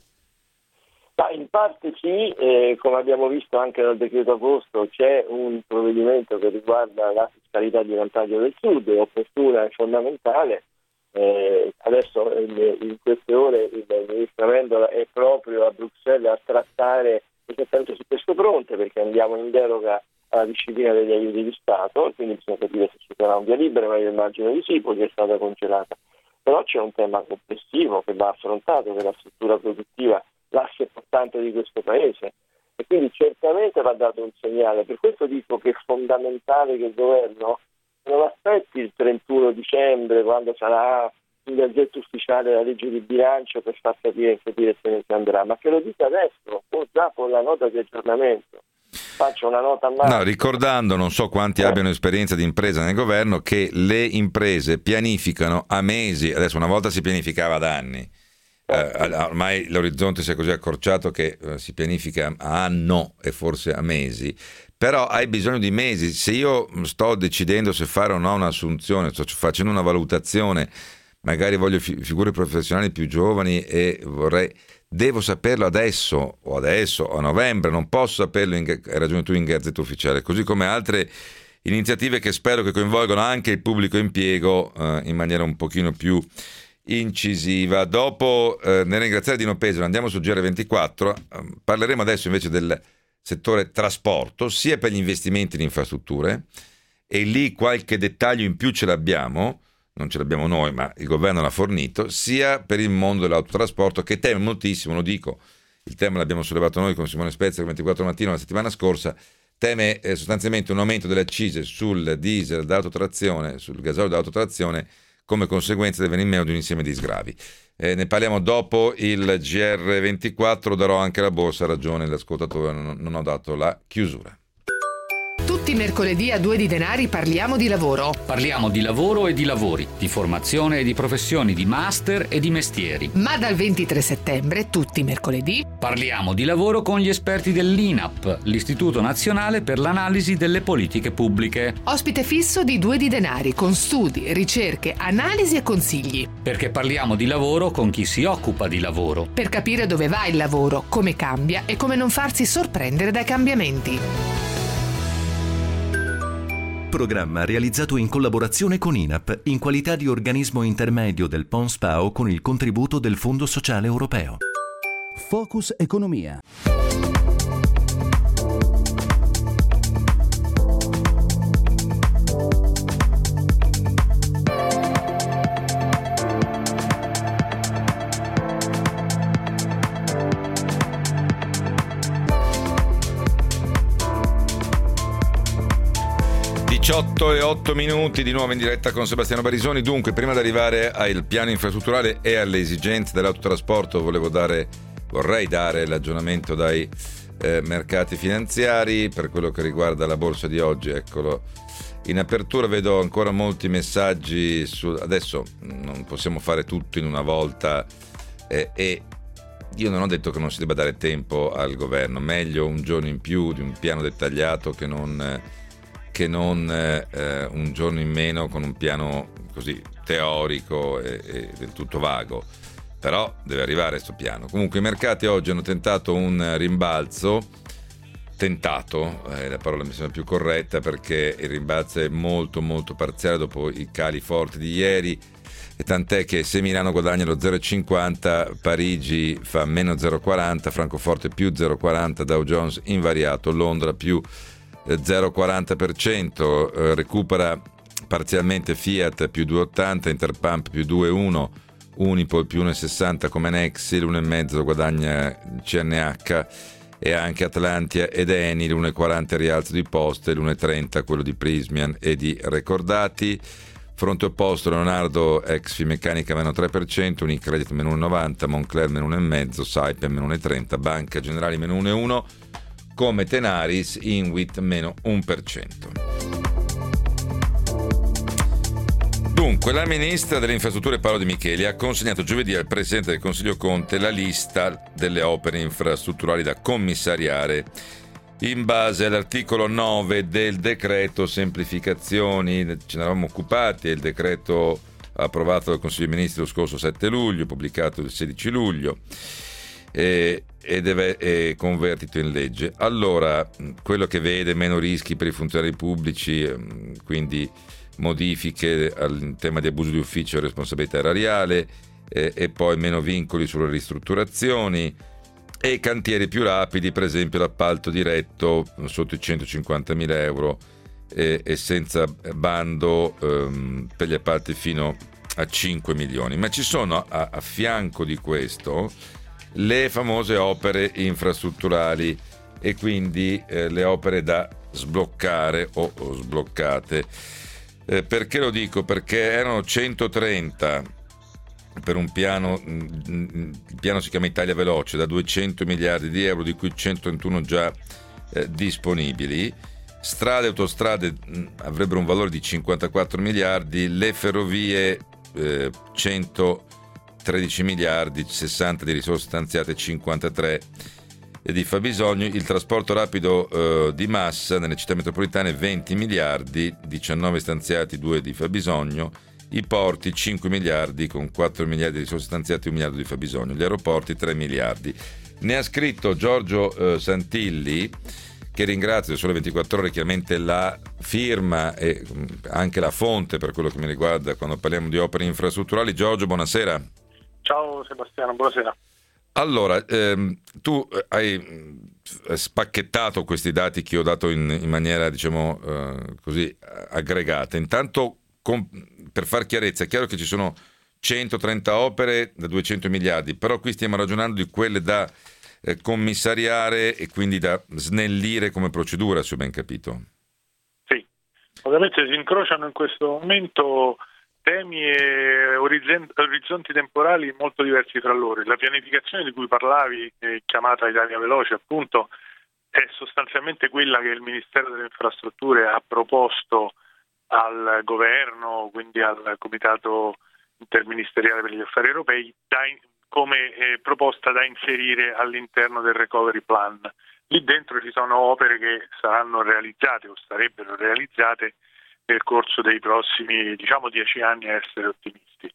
Ma in parte sì, eh, come abbiamo visto anche dal decreto agosto, c'è un provvedimento che riguarda la fiscalità di vantaggio del Sud, è opportuna e fondamentale. Eh, adesso in, in queste ore il ministro Amendola è proprio a Bruxelles a trattare esattamente su questo fronte, perché andiamo in deroga alla disciplina degli aiuti di Stato, quindi bisogna capire se ci sarà un via libera, ma io immagino di sì, poiché è stata congelata. Però c'è un tema complessivo che va affrontato, che è la struttura produttiva, l'asse portante di questo paese, e quindi certamente va dato un segnale. Per questo dico che è fondamentale che il governo non aspetti il trentuno dicembre, quando sarà in Gazzetta Ufficiale la legge di bilancio, per far capire in che direzione si andrà, ma che lo dica adesso, o già con la nota di aggiornamento. Faccio una nota a mano. No, ricordando, non so quanti eh. abbiano esperienza di impresa nel governo, che le imprese pianificano a mesi, adesso una volta si pianificava da anni, eh, ormai l'orizzonte si è così accorciato che eh, si pianifica a anno e forse a mesi, però hai bisogno di mesi. Se io sto decidendo se fare o no un'assunzione, sto facendo una valutazione, magari voglio fi- figure professionali più giovani e vorrei... devo saperlo adesso o adesso o a novembre, non posso saperlo, in, hai ragione tu, in Gazzetta Ufficiale, così come altre iniziative che spero che coinvolgono anche il pubblico impiego eh, in maniera un pochino più incisiva. Dopo eh, nel ringraziare Dino Pesaro andiamo su G R ventiquattro, eh, parleremo adesso invece del settore trasporto, sia per gli investimenti in infrastrutture, e lì qualche dettaglio in più ce l'abbiamo, non ce l'abbiamo noi, ma il governo l'ha fornito, sia per il mondo dell'autotrasporto, che teme moltissimo, lo dico, il tema l'abbiamo sollevato noi con Simone Spezia, il ventiquattro mattino la settimana scorsa, teme eh, sostanzialmente un aumento delle accise sul diesel d'autotrazione, sul gasolio d'autotrazione, come conseguenza del venir meno di un insieme di sgravi. Eh, ne parliamo dopo il G R ventiquattro, darò anche la borsa, ha ragione l'ascoltatore, non, non ho dato la chiusura. Tutti i mercoledì a due di denari parliamo di lavoro. Parliamo di lavoro e di lavori, di formazione e di professioni, di master e di mestieri. Ma dal ventitré settembre, tutti i mercoledì, parliamo di lavoro con gli esperti dell'I N A P, l'Istituto Nazionale per l'Analisi delle Politiche Pubbliche. Ospite fisso di Due di Denari, con studi, ricerche, analisi e consigli. Perché parliamo di lavoro con chi si occupa di lavoro. Per capire dove va il lavoro, come cambia e come non farsi sorprendere dai cambiamenti. Programma realizzato in collaborazione con I N A P in qualità di organismo intermedio del P O N S P A O con il contributo del Fondo Sociale Europeo. Focus Economia. diciotto e otto minuti di nuovo in diretta con Sebastiano Barisoni. Dunque, prima di arrivare al piano infrastrutturale e alle esigenze dell'autotrasporto, volevo dare, vorrei dare l'aggiornamento dai eh, mercati finanziari. Per quello che riguarda la borsa di oggi, eccolo in apertura, vedo ancora molti messaggi su, adesso non possiamo fare tutto in una volta eh, e io non ho detto che non si debba dare tempo al governo, meglio un giorno in più di un piano dettagliato che non eh, che non eh, un giorno in meno con un piano così teorico e, e del tutto vago, però deve arrivare questo piano. Comunque i mercati oggi hanno tentato un rimbalzo, tentato, eh, la parola mi sembra più corretta, perché il rimbalzo è molto molto parziale dopo i cali forti di ieri, e tant'è che se Milano guadagna lo zero virgola cinquanta, Parigi fa meno zero virgola quaranta, Francoforte più zero virgola quaranta, Dow Jones invariato, Londra più zero virgola quaranta per cento, eh, recupera parzialmente Fiat più due virgola ottanta, Interpump più due virgola uno, Unipol più uno virgola sessanta come Nexi, l'uno virgola cinque guadagna C N H e anche Atlantia ed Eni, l'uno virgola quaranta rialzo di Poste, l'uno virgola trenta quello di Prismian e di Recordati. Fronte opposto Leonardo ex Finmeccanica meno tre per cento, Unicredit meno uno virgola novanta, Moncler meno uno virgola cinque, Saipem meno uno virgola trenta, Banca Generali meno uno virgola uno, come Tenaris, Inwit meno uno per cento. Dunque, la ministra delle infrastrutture Paolo De Micheli ha consegnato giovedì al Presidente del Consiglio Conte la lista delle opere infrastrutturali da commissariare in base all'articolo nove del decreto semplificazioni. Ce ne eravamo occupati, è il decreto approvato dal Consiglio dei Ministri lo scorso sette luglio, pubblicato il sedici luglio e, e deve è convertito in legge. Allora, quello che vede meno rischi per i funzionari pubblici, quindi modifiche al tema di abuso di ufficio e responsabilità erariale, e, e poi meno vincoli sulle ristrutturazioni e cantieri più rapidi, per esempio l'appalto diretto sotto i centocinquantamila euro e, e senza bando ehm, per gli appalti fino a cinque milioni. Ma ci sono a, a fianco di questo le famose opere infrastrutturali e quindi eh, le opere da sbloccare o, o sbloccate. Eh, perché lo dico? Perché erano centotrenta per un piano, il piano si chiama Italia Veloce, da duecento miliardi di euro, di cui centotrentuno già eh, disponibili. Strade e autostrade mh, avrebbero un valore di cinquantaquattro miliardi, le ferrovie eh, centotredici miliardi, sessanta di risorse stanziate, cinquantatré di fabbisogno. Il trasporto rapido eh, di massa nelle città metropolitane venti miliardi, diciannove stanziati, due di fabbisogno. I porti cinque miliardi con quattro miliardi di risorse stanziate e un miliardo di fabbisogno. Gli aeroporti tre miliardi. Ne ha scritto Giorgio eh, Santilli, che ringrazio, Sole ventiquattro Ore, chiaramente la firma e anche la fonte per quello che mi riguarda quando parliamo di opere infrastrutturali. Giorgio, buonasera. Ciao Sebastiano, buonasera. Allora, ehm, tu hai spacchettato questi dati che ho dato in, in maniera, diciamo, eh, così aggregata. Intanto, con, per far chiarezza, è chiaro che ci sono centotrenta opere da duecento miliardi, però qui stiamo ragionando di quelle da eh, commissariare e quindi da snellire come procedura, se ho ben capito. Sì, ovviamente si incrociano in questo momento temi e orizzonti temporali molto diversi fra loro. La pianificazione di cui parlavi, eh, chiamata Italia Veloce, appunto, è sostanzialmente quella che il Ministero delle Infrastrutture ha proposto al governo, quindi al Comitato Interministeriale per gli Affari Europei, da, come eh, proposta da inserire all'interno del Recovery Plan. Lì dentro ci sono opere che saranno realizzate o sarebbero realizzate nel corso dei prossimi, diciamo, dieci anni, a essere ottimisti.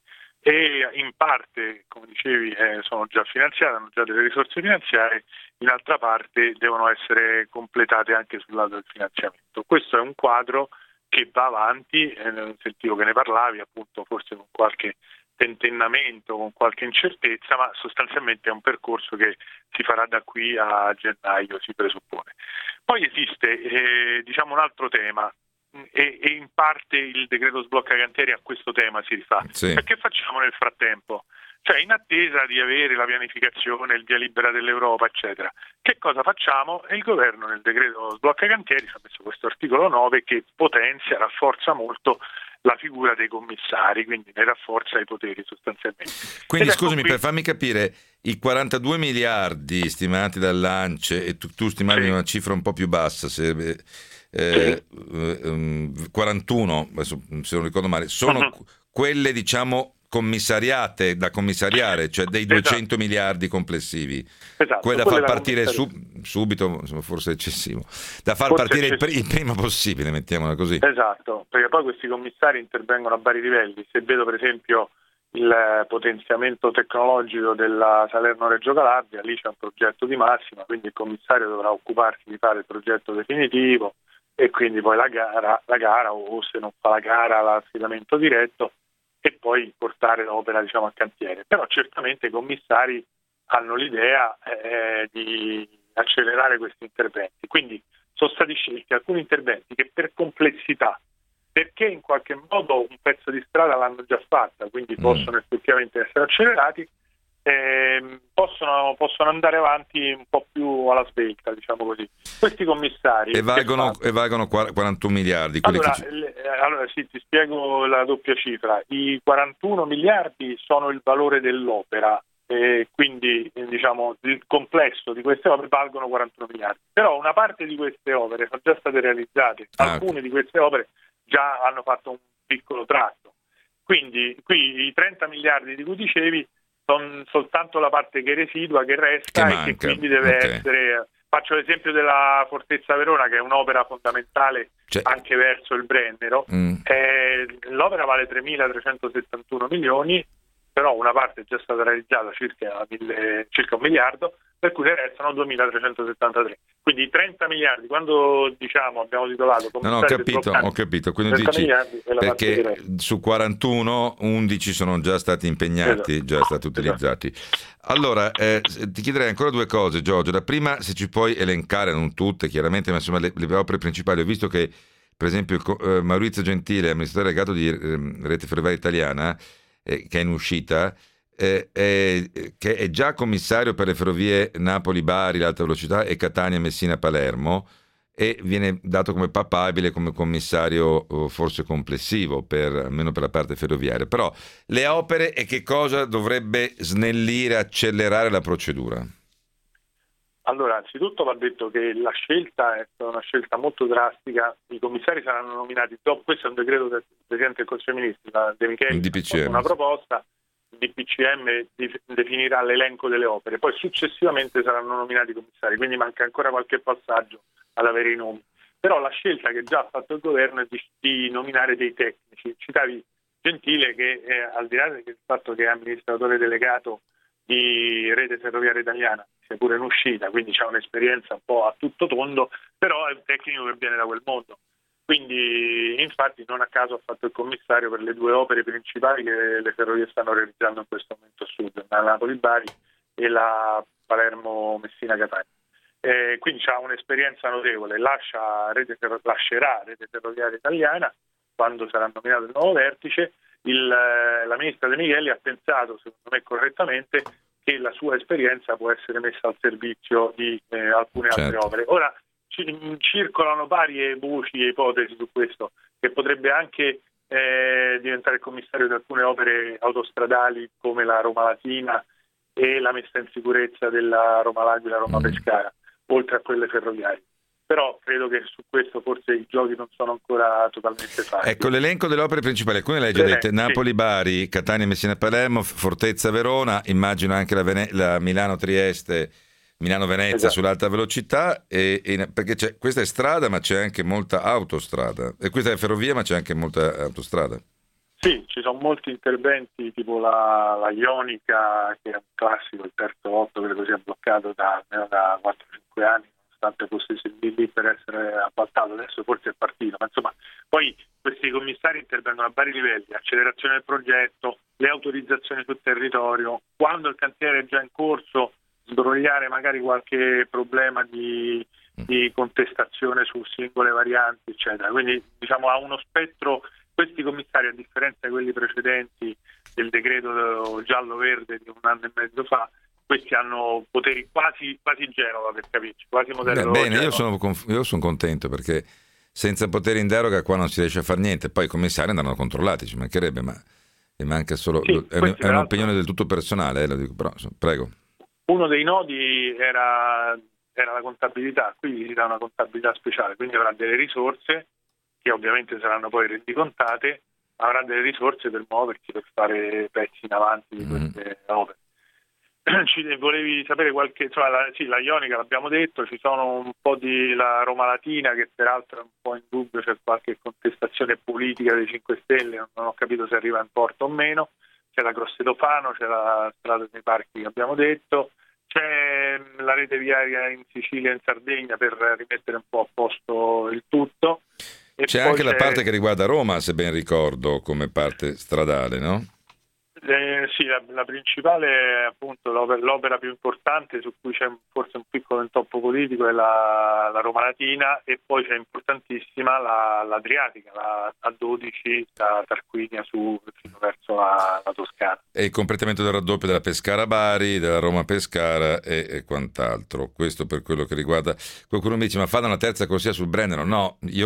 E in parte, come dicevi, eh, sono già finanziate, hanno già delle risorse finanziarie, in altra parte devono essere completate anche sul lato del finanziamento. Questo è un quadro che va avanti, eh, sentivo che ne parlavi, appunto, forse con qualche tentennamento, con qualche incertezza, ma sostanzialmente è un percorso che si farà da qui a gennaio, si presuppone. Poi esiste, eh, diciamo, un altro tema, e, e in parte il decreto sblocca cantieri a questo tema si rifà. Sì. Perché facciamo nel frattempo? Cioè, in attesa di avere la pianificazione, il via libera dell'Europa, eccetera, che cosa facciamo? E il governo nel decreto sblocca cantieri ci ha messo questo articolo nove che potenzia, rafforza molto la figura dei commissari, quindi ne rafforza i poteri sostanzialmente. Quindi ecco, scusami, qui... per farmi capire, i quarantadue miliardi stimati dall'Ance, e tu, tu stimavi sì. una cifra un po' più bassa, se... Eh, sì. quarantuno, adesso se non ricordo male, sono uh-huh. quelle, diciamo, commissariate, da commissariare, cioè dei duecento esatto. miliardi complessivi. Esatto. Quelle da far partire sub, subito, forse eccessivo, da far forse partire il, pr- il prima possibile, mettiamola così. Esatto, perché poi questi commissari intervengono a vari livelli. Se vedo per esempio il potenziamento tecnologico della Salerno-Reggio Calabria, lì c'è un progetto di massima, quindi il commissario dovrà occuparsi di fare il progetto definitivo e quindi poi la gara, la gara o se non fa la gara l'affidamento diretto e poi portare l'opera, diciamo, a cantiere. Però certamente i commissari hanno l'idea eh, di accelerare questi interventi, quindi sono stati scelti alcuni interventi che per complessità, perché in qualche modo un pezzo di strada l'hanno già fatta, quindi mm. possono effettivamente essere accelerati, eh, possono, possono andare avanti un po' più alla svelta, diciamo così. Questi commissari e valgono, e valgono quarantuno miliardi. Allora, che... le, allora sì, ti spiego la doppia cifra. I quarantuno miliardi sono il valore dell'opera, e quindi diciamo il complesso di queste opere valgono quarantuno miliardi. Però una parte di queste opere sono già state realizzate, ah, alcune okay. di queste opere già hanno fatto un piccolo tratto. Quindi qui i trenta miliardi di cui dicevi sono soltanto la parte che residua, che resta, che e che quindi deve okay. essere Faccio l'esempio della Fortezza Verona, che è un'opera fondamentale cioè, anche verso il Brennero. Mm. Eh, l'opera vale tremilatrecentosettantuno milioni, però una parte è già stata realizzata, circa, mille, circa un miliardo, per cui ne restano duemilatrecentosettantatré. Quindi trenta miliardi, quando diciamo abbiamo titolato... No, no, ho capito, ho capito. Quindi dici, perché su quarantuno, undici sono già stati impegnati, esatto. già stati utilizzati. Esatto. Allora, eh, ti chiederei ancora due cose, Giorgio. La prima, se ci puoi elencare, non tutte chiaramente, ma insomma le, le opere principali. Ho visto che, per esempio, eh, Maurizio Gentile, amministratore delegato di eh, Rete Ferroviaria Italiana, eh, che è in uscita, eh, eh, che è già commissario per le ferrovie Napoli-Bari, l'alta velocità, e Catania-Messina-Palermo, e viene dato come papabile come commissario forse complessivo, per, almeno per la parte ferroviaria. Però le opere e che cosa dovrebbe snellire, accelerare la procedura? Allora, anzitutto va detto che la scelta è stata una scelta molto drastica. I commissari saranno nominati dopo, questo è un decreto del Presidente del Consiglio dei Ministri, la De Micheli ha fatto una proposta, il D P C M definirà l'elenco delle opere, poi successivamente saranno nominati i commissari, quindi manca ancora qualche passaggio ad avere i nomi. Però la scelta che già ha fatto il governo è di, di nominare dei tecnici. Citavi Gentile, che è, al di là del fatto che è amministratore delegato di Rete Ferroviaria Italiana, sia pure in uscita, quindi ha un'esperienza un po' a tutto tondo, però è un tecnico che viene da quel mondo. Quindi infatti non a caso ha fatto il commissario per le due opere principali che le ferrovie stanno realizzando in questo momento a sud, la Napoli-Bari e la Palermo-Messina-Catania. Eh, quindi ha un'esperienza notevole, lascia Rete Ferro- lascerà Rete Ferroviaria Italiana quando sarà nominato il nuovo vertice. Il, la ministra De Micheli ha pensato, secondo me correttamente, che la sua esperienza può essere messa al servizio di eh, alcune certo. altre opere. Ora ci, circolano varie voci e ipotesi su questo, che potrebbe anche eh, diventare il commissario di alcune opere autostradali come la Roma-Latina e la messa in sicurezza della Roma-L'Aquila, Roma-Pescara, mm. oltre a quelle ferroviarie. Però credo che su questo forse i giochi non sono ancora totalmente facili. Ecco l'elenco delle opere principali, alcune le hai già dette: Napoli-Bari, Catania-Messina-Palermo, Fortezza-Verona, immagino anche la, Vene- la Milano-Trieste, Milano-Venezia esatto. sull'alta velocità, e, e, perché c'è, questa è strada ma c'è anche molta autostrada, e questa è ferrovia ma c'è anche molta autostrada. Sì, ci sono molti interventi tipo la, la Ionica, che è un classico, il terzo otto credo sia bloccato da almeno da quattro cinque anni, nonostante fosse lì per essere appaltato, adesso forse è partito, ma insomma poi questi commissari intervengono a vari livelli: accelerazione del progetto, le autorizzazioni sul territorio, quando il cantiere è già in corso sbrogliare magari qualche problema di, di contestazione su singole varianti eccetera. Quindi diciamo ha uno spettro. Questi commissari, a differenza di quelli precedenti del decreto giallo-verde di un anno e mezzo fa, questi hanno poteri quasi quasi Genova, per capirci, quasi modello. Beh, bene, io sono, io sono contento, perché senza poteri in deroga qua non si riesce a fare niente. Poi i commissari andranno controllati, ci mancherebbe, ma mi manca solo sì, è, un, è un'opinione del tutto personale, eh, lo dico, però prego. Uno dei nodi era, era la contabilità, qui si dà una contabilità speciale, quindi avrà delle risorse che ovviamente saranno poi rendicontate, avrà delle risorse per muoversi, per fare pezzi in avanti di queste mm. opere. Ci volevi sapere qualche, insomma, la, sì, la Ionica l'abbiamo detto, ci sono un po' di la Roma Latina, che peraltro è un po' in dubbio, c'è qualche contestazione politica dei cinque Stelle, non ho capito se arriva in porto o meno, c'è la Grosseto Fano, c'è la strada dei parchi che abbiamo detto, c'è la rete viaria in Sicilia e in Sardegna per rimettere un po' a posto il tutto. E c'è anche c'è... la parte che riguarda Roma, se ben ricordo, come parte stradale, no? Eh, sì, la, la principale è appunto l'opera, l'opera più importante, su cui c'è forse un piccolo intoppo politico, è la, la Roma Latina, e poi c'è importantissima la, l'Adriatica, la A dodici da Tarquinia su fino verso la, la Toscana. E il completamento del raddoppio della Pescara-Bari, della Roma-Pescara e, e quant'altro. Questo per quello che riguarda. Qualcuno mi dice: ma fanno una terza corsia sul Brennero? No, io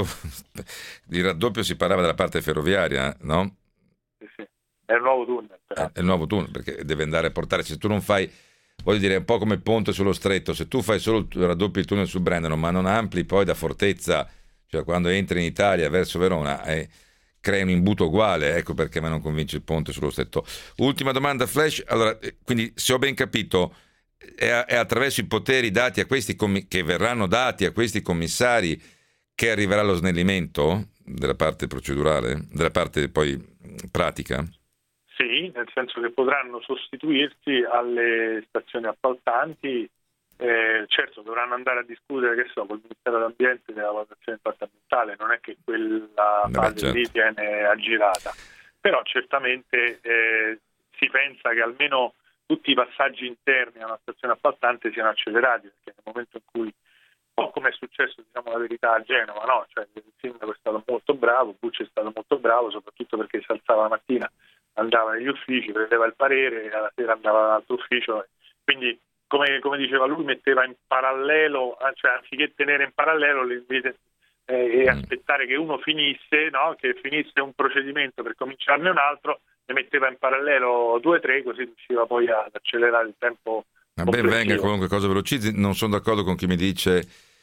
di raddoppio si parlava della parte ferroviaria, no? Sì, sì. È il nuovo tunnel. Però. È il nuovo tunnel, perché deve andare a portare, se tu non fai, voglio dire, è un po' come il ponte sullo stretto, se tu fai solo il raddoppi il tunnel sul Brennero, ma non ampli poi da Fortezza, cioè quando entri in Italia verso Verona, eh, crei un imbuto uguale, ecco perché a me non convince il ponte sullo stretto. Ultima domanda flash, allora, quindi se ho ben capito, è, è attraverso i poteri dati a questi commi- che verranno dati a questi commissari che arriverà lo snellimento della parte procedurale, della parte poi pratica? Sì, nel senso che potranno sostituirsi alle stazioni appaltanti. Eh, certo, dovranno andare a discutere, che so, col Ministero dell'Ambiente della valutazione impatto ambientale, non è che quella Beh, fase certo. lì viene aggirata, però certamente eh, si pensa che almeno tutti i passaggi interni a una stazione appaltante siano accelerati, perché nel momento in cui, un po' come è successo, diciamo la verità, a Genova, no? Cioè, il sindaco è stato molto bravo, Bucci è stato molto bravo, soprattutto perché si alzava la mattina, andava negli uffici, prendeva il parere e alla sera andava all'altro ufficio, quindi come, come diceva lui, metteva in parallelo, cioè anziché tenere in parallelo le, eh, e aspettare che uno finisse, no? Che finisse un procedimento per cominciarne un altro, ne metteva in parallelo due o tre, così riusciva poi ad accelerare il tempo. Vabbè, venga, qualunque cosa velocizzi. Non sono d'accordo con chi mi dice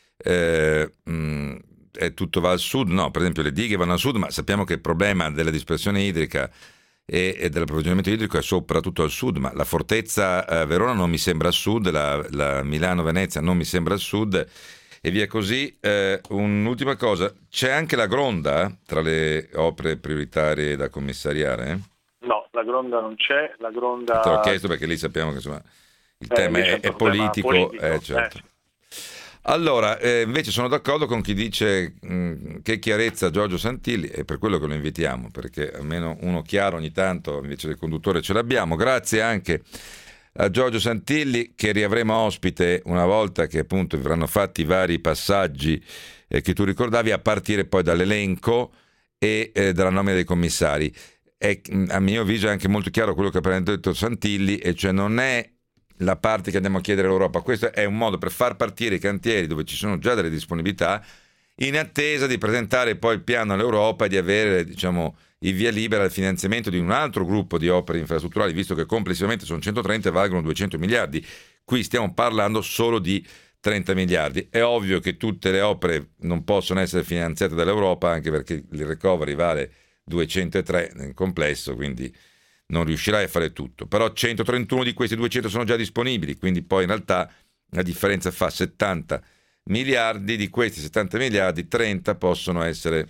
eh, mh, è tutto va al sud. No, per esempio le dighe vanno al sud, ma sappiamo che il problema della dispersione idrica e, e dell'approvvigionamento idrico è soprattutto al sud, ma la fortezza eh, Verona non mi sembra al sud, la, la Milano-Venezia non mi sembra al sud e via così. Eh, un'ultima cosa, c'è anche la Gronda tra le opere prioritarie da commissariare? No, la Gronda non c'è, la Gronda... Te l'ho chiesto perché lì sappiamo che insomma il eh, tema è, è politico, politico eh, certo. eh. Allora, eh, invece sono d'accordo con chi dice mh, che chiarezza Giorgio Santilli, e per quello che lo invitiamo, perché almeno uno chiaro ogni tanto invece del conduttore ce l'abbiamo. Grazie anche a Giorgio Santilli, che riavremo ospite una volta che appunto verranno fatti i vari passaggi eh, che tu ricordavi, a partire poi dall'elenco e eh, dalla nomina dei commissari. È, a mio avviso è anche molto chiaro quello che ha detto Santilli, e cioè non è la parte che andiamo a chiedere all'Europa, questo è un modo per far partire i cantieri dove ci sono già delle disponibilità, in attesa di presentare poi il piano all'Europa e di avere, diciamo, il via libera al finanziamento di un altro gruppo di opere infrastrutturali, visto che complessivamente sono centotrenta e valgono duecento miliardi. Qui stiamo parlando solo di trenta miliardi. È ovvio che tutte le opere non possono essere finanziate dall'Europa, anche perché il recovery vale duecentotre nel complesso, quindi non riuscirai a fare tutto, però centotrentuno di questi duecento sono già disponibili, quindi poi in realtà la differenza fa settanta miliardi. Di questi settanta miliardi, trenta possono essere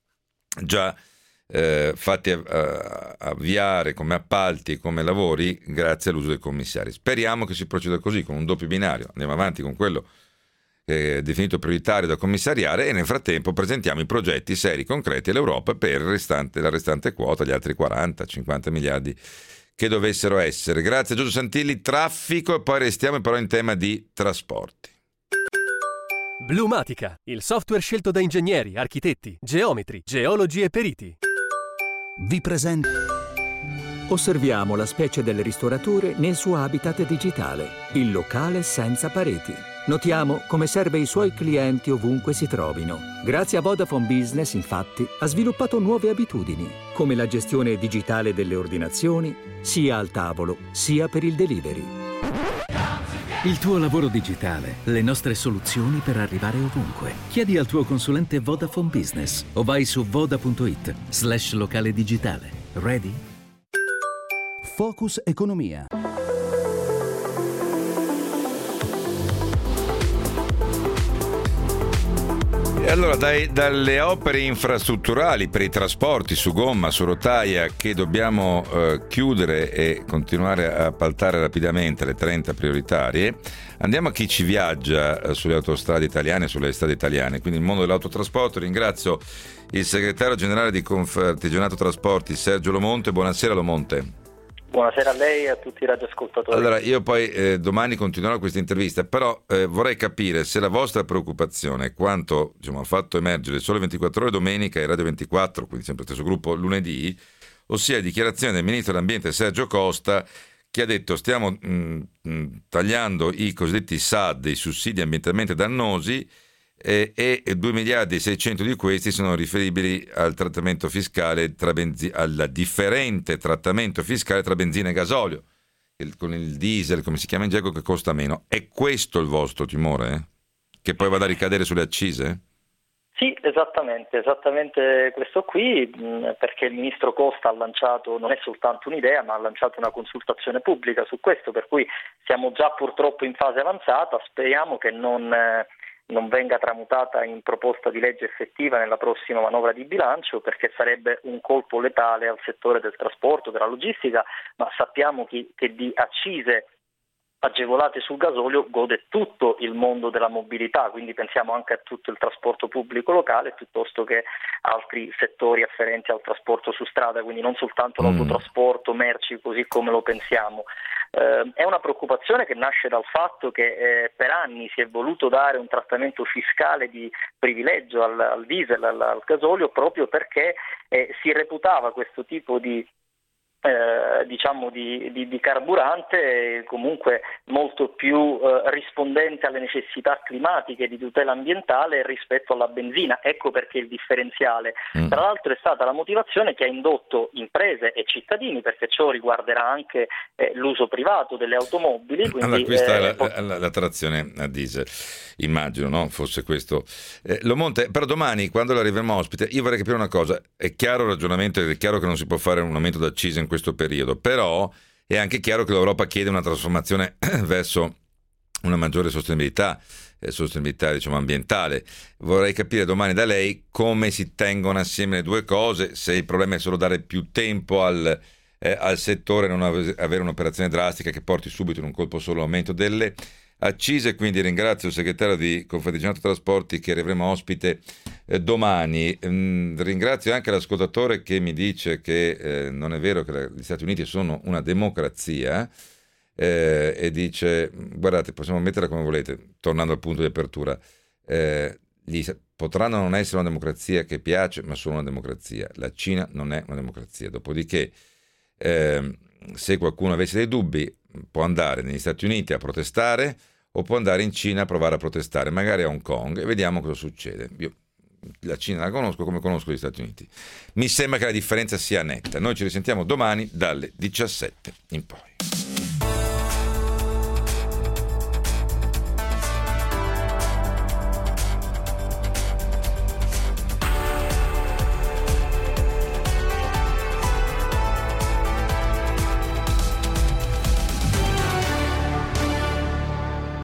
già eh, fatti a, a, avviare come appalti, come lavori, grazie all'uso dei commissari. Speriamo che si proceda così, con un doppio binario, andiamo avanti con quello eh, definito prioritario da commissariare, e nel frattempo presentiamo i progetti seri, concreti all'Europa per il restante, la restante quota, gli altri quaranta cinquanta miliardi che dovessero essere. Grazie a Giorgio Santilli. Traffico, e poi restiamo però in tema di trasporti. Blumatica, il software scelto da ingegneri, architetti, geometri, geologi e periti. Vi presento. Osserviamo la specie del ristoratore nel suo habitat digitale, il locale senza pareti. Notiamo come serve i suoi clienti ovunque si trovino. Grazie a Vodafone Business, infatti, ha sviluppato nuove abitudini, come la gestione digitale delle ordinazioni, sia al tavolo, sia per il delivery. Il tuo lavoro digitale, le nostre soluzioni per arrivare ovunque. Chiedi al tuo consulente Vodafone Business o vai su voda.it slash locale digitale. Ready? Focus Economia. E allora, dai, dalle opere infrastrutturali per i trasporti su gomma, su rotaia, che dobbiamo eh, chiudere e continuare a appaltare rapidamente, le trenta prioritarie, andiamo a chi ci viaggia eh, sulle autostrade italiane e sulle strade italiane, quindi il mondo dell'autotrasporto. Ringrazio il segretario generale di Confartigianato Trasporti, Sergio Lomonte. Buonasera Lomonte. Buonasera a lei e a tutti i radioascoltatori. Allora, io poi eh, domani continuerò questa intervista, però eh, vorrei capire se la vostra preoccupazione è quanto, diciamo, ha fatto emergere il Sole ventiquattro Ore domenica e Radio ventiquattro, quindi sempre lo stesso gruppo, lunedì, ossia la dichiarazione del ministro dell'Ambiente Sergio Costa, che ha detto stiamo mh, mh, tagliando i cosiddetti S A D, i sussidi ambientalmente dannosi, e, e due miliardi e seicento di questi sono riferibili al trattamento fiscale tra benzi- al differente trattamento fiscale tra benzina e gasolio, il, con il diesel, come si chiama in gergo, che costa meno. È questo il vostro timore? Eh? Che poi vada a ricadere sulle accise? Sì, esattamente, esattamente questo qui, mh, perché il ministro Costa ha lanciato, non è soltanto un'idea, ma ha lanciato una consultazione pubblica su questo, per cui siamo già purtroppo in fase avanzata, speriamo che non, eh, non venga tramutata in proposta di legge effettiva nella prossima manovra di bilancio, perché sarebbe un colpo letale al settore del trasporto, della logistica, ma sappiamo che, che di accise agevolate sul gasolio gode tutto il mondo della mobilità, quindi pensiamo anche a tutto il trasporto pubblico locale piuttosto che altri settori afferenti al trasporto su strada, quindi non soltanto mm. l'autotrasporto, merci così come lo pensiamo. Eh, è una preoccupazione che nasce dal fatto che eh, per anni si è voluto dare un trattamento fiscale di privilegio al, al diesel, al, al gasolio, proprio perché eh, si reputava questo tipo di Eh, diciamo di, di, di carburante comunque molto più eh, rispondente alle necessità climatiche di tutela ambientale rispetto alla benzina. Ecco perché il differenziale. Mm. Tra l'altro è stata la motivazione che ha indotto imprese e cittadini, perché ciò riguarderà anche eh, l'uso privato delle automobili. Quindi, allora, questa eh, è la, la, la trazione a diesel, immagino, no? Fosse questo. Eh, Lo Monte, però domani, quando l'arriveremo ospite, io vorrei capire una cosa. È chiaro il ragionamento, è chiaro che non si può fare un aumento d'accise in questo periodo, però è anche chiaro che l'Europa chiede una trasformazione verso una maggiore sostenibilità, eh, sostenibilità diciamo ambientale. Vorrei capire domani da lei come si tengono assieme le due cose, se il problema è solo dare più tempo al, eh, al settore, non avere un'operazione drastica che porti subito in un colpo solo l'aumento delle accise. Quindi ringrazio il segretario di Confederzione Trasporti che avremo ospite eh, domani. Mm, ringrazio anche l'ascoltatore che mi dice che eh, non è vero che la, gli Stati Uniti sono una democrazia eh, e dice guardate, possiamo metterla come volete, tornando al punto di apertura, eh, gli, potranno non essere una democrazia che piace, ma sono una democrazia. La Cina non è una democrazia. Dopodiché eh, se qualcuno avesse dei dubbi può andare negli Stati Uniti a protestare o può andare in Cina a provare a protestare, magari a Hong Kong, e vediamo cosa succede. Io la Cina la conosco come conosco gli Stati Uniti. Mi sembra che la differenza sia netta. Noi ci risentiamo domani dalle diciassette in poi.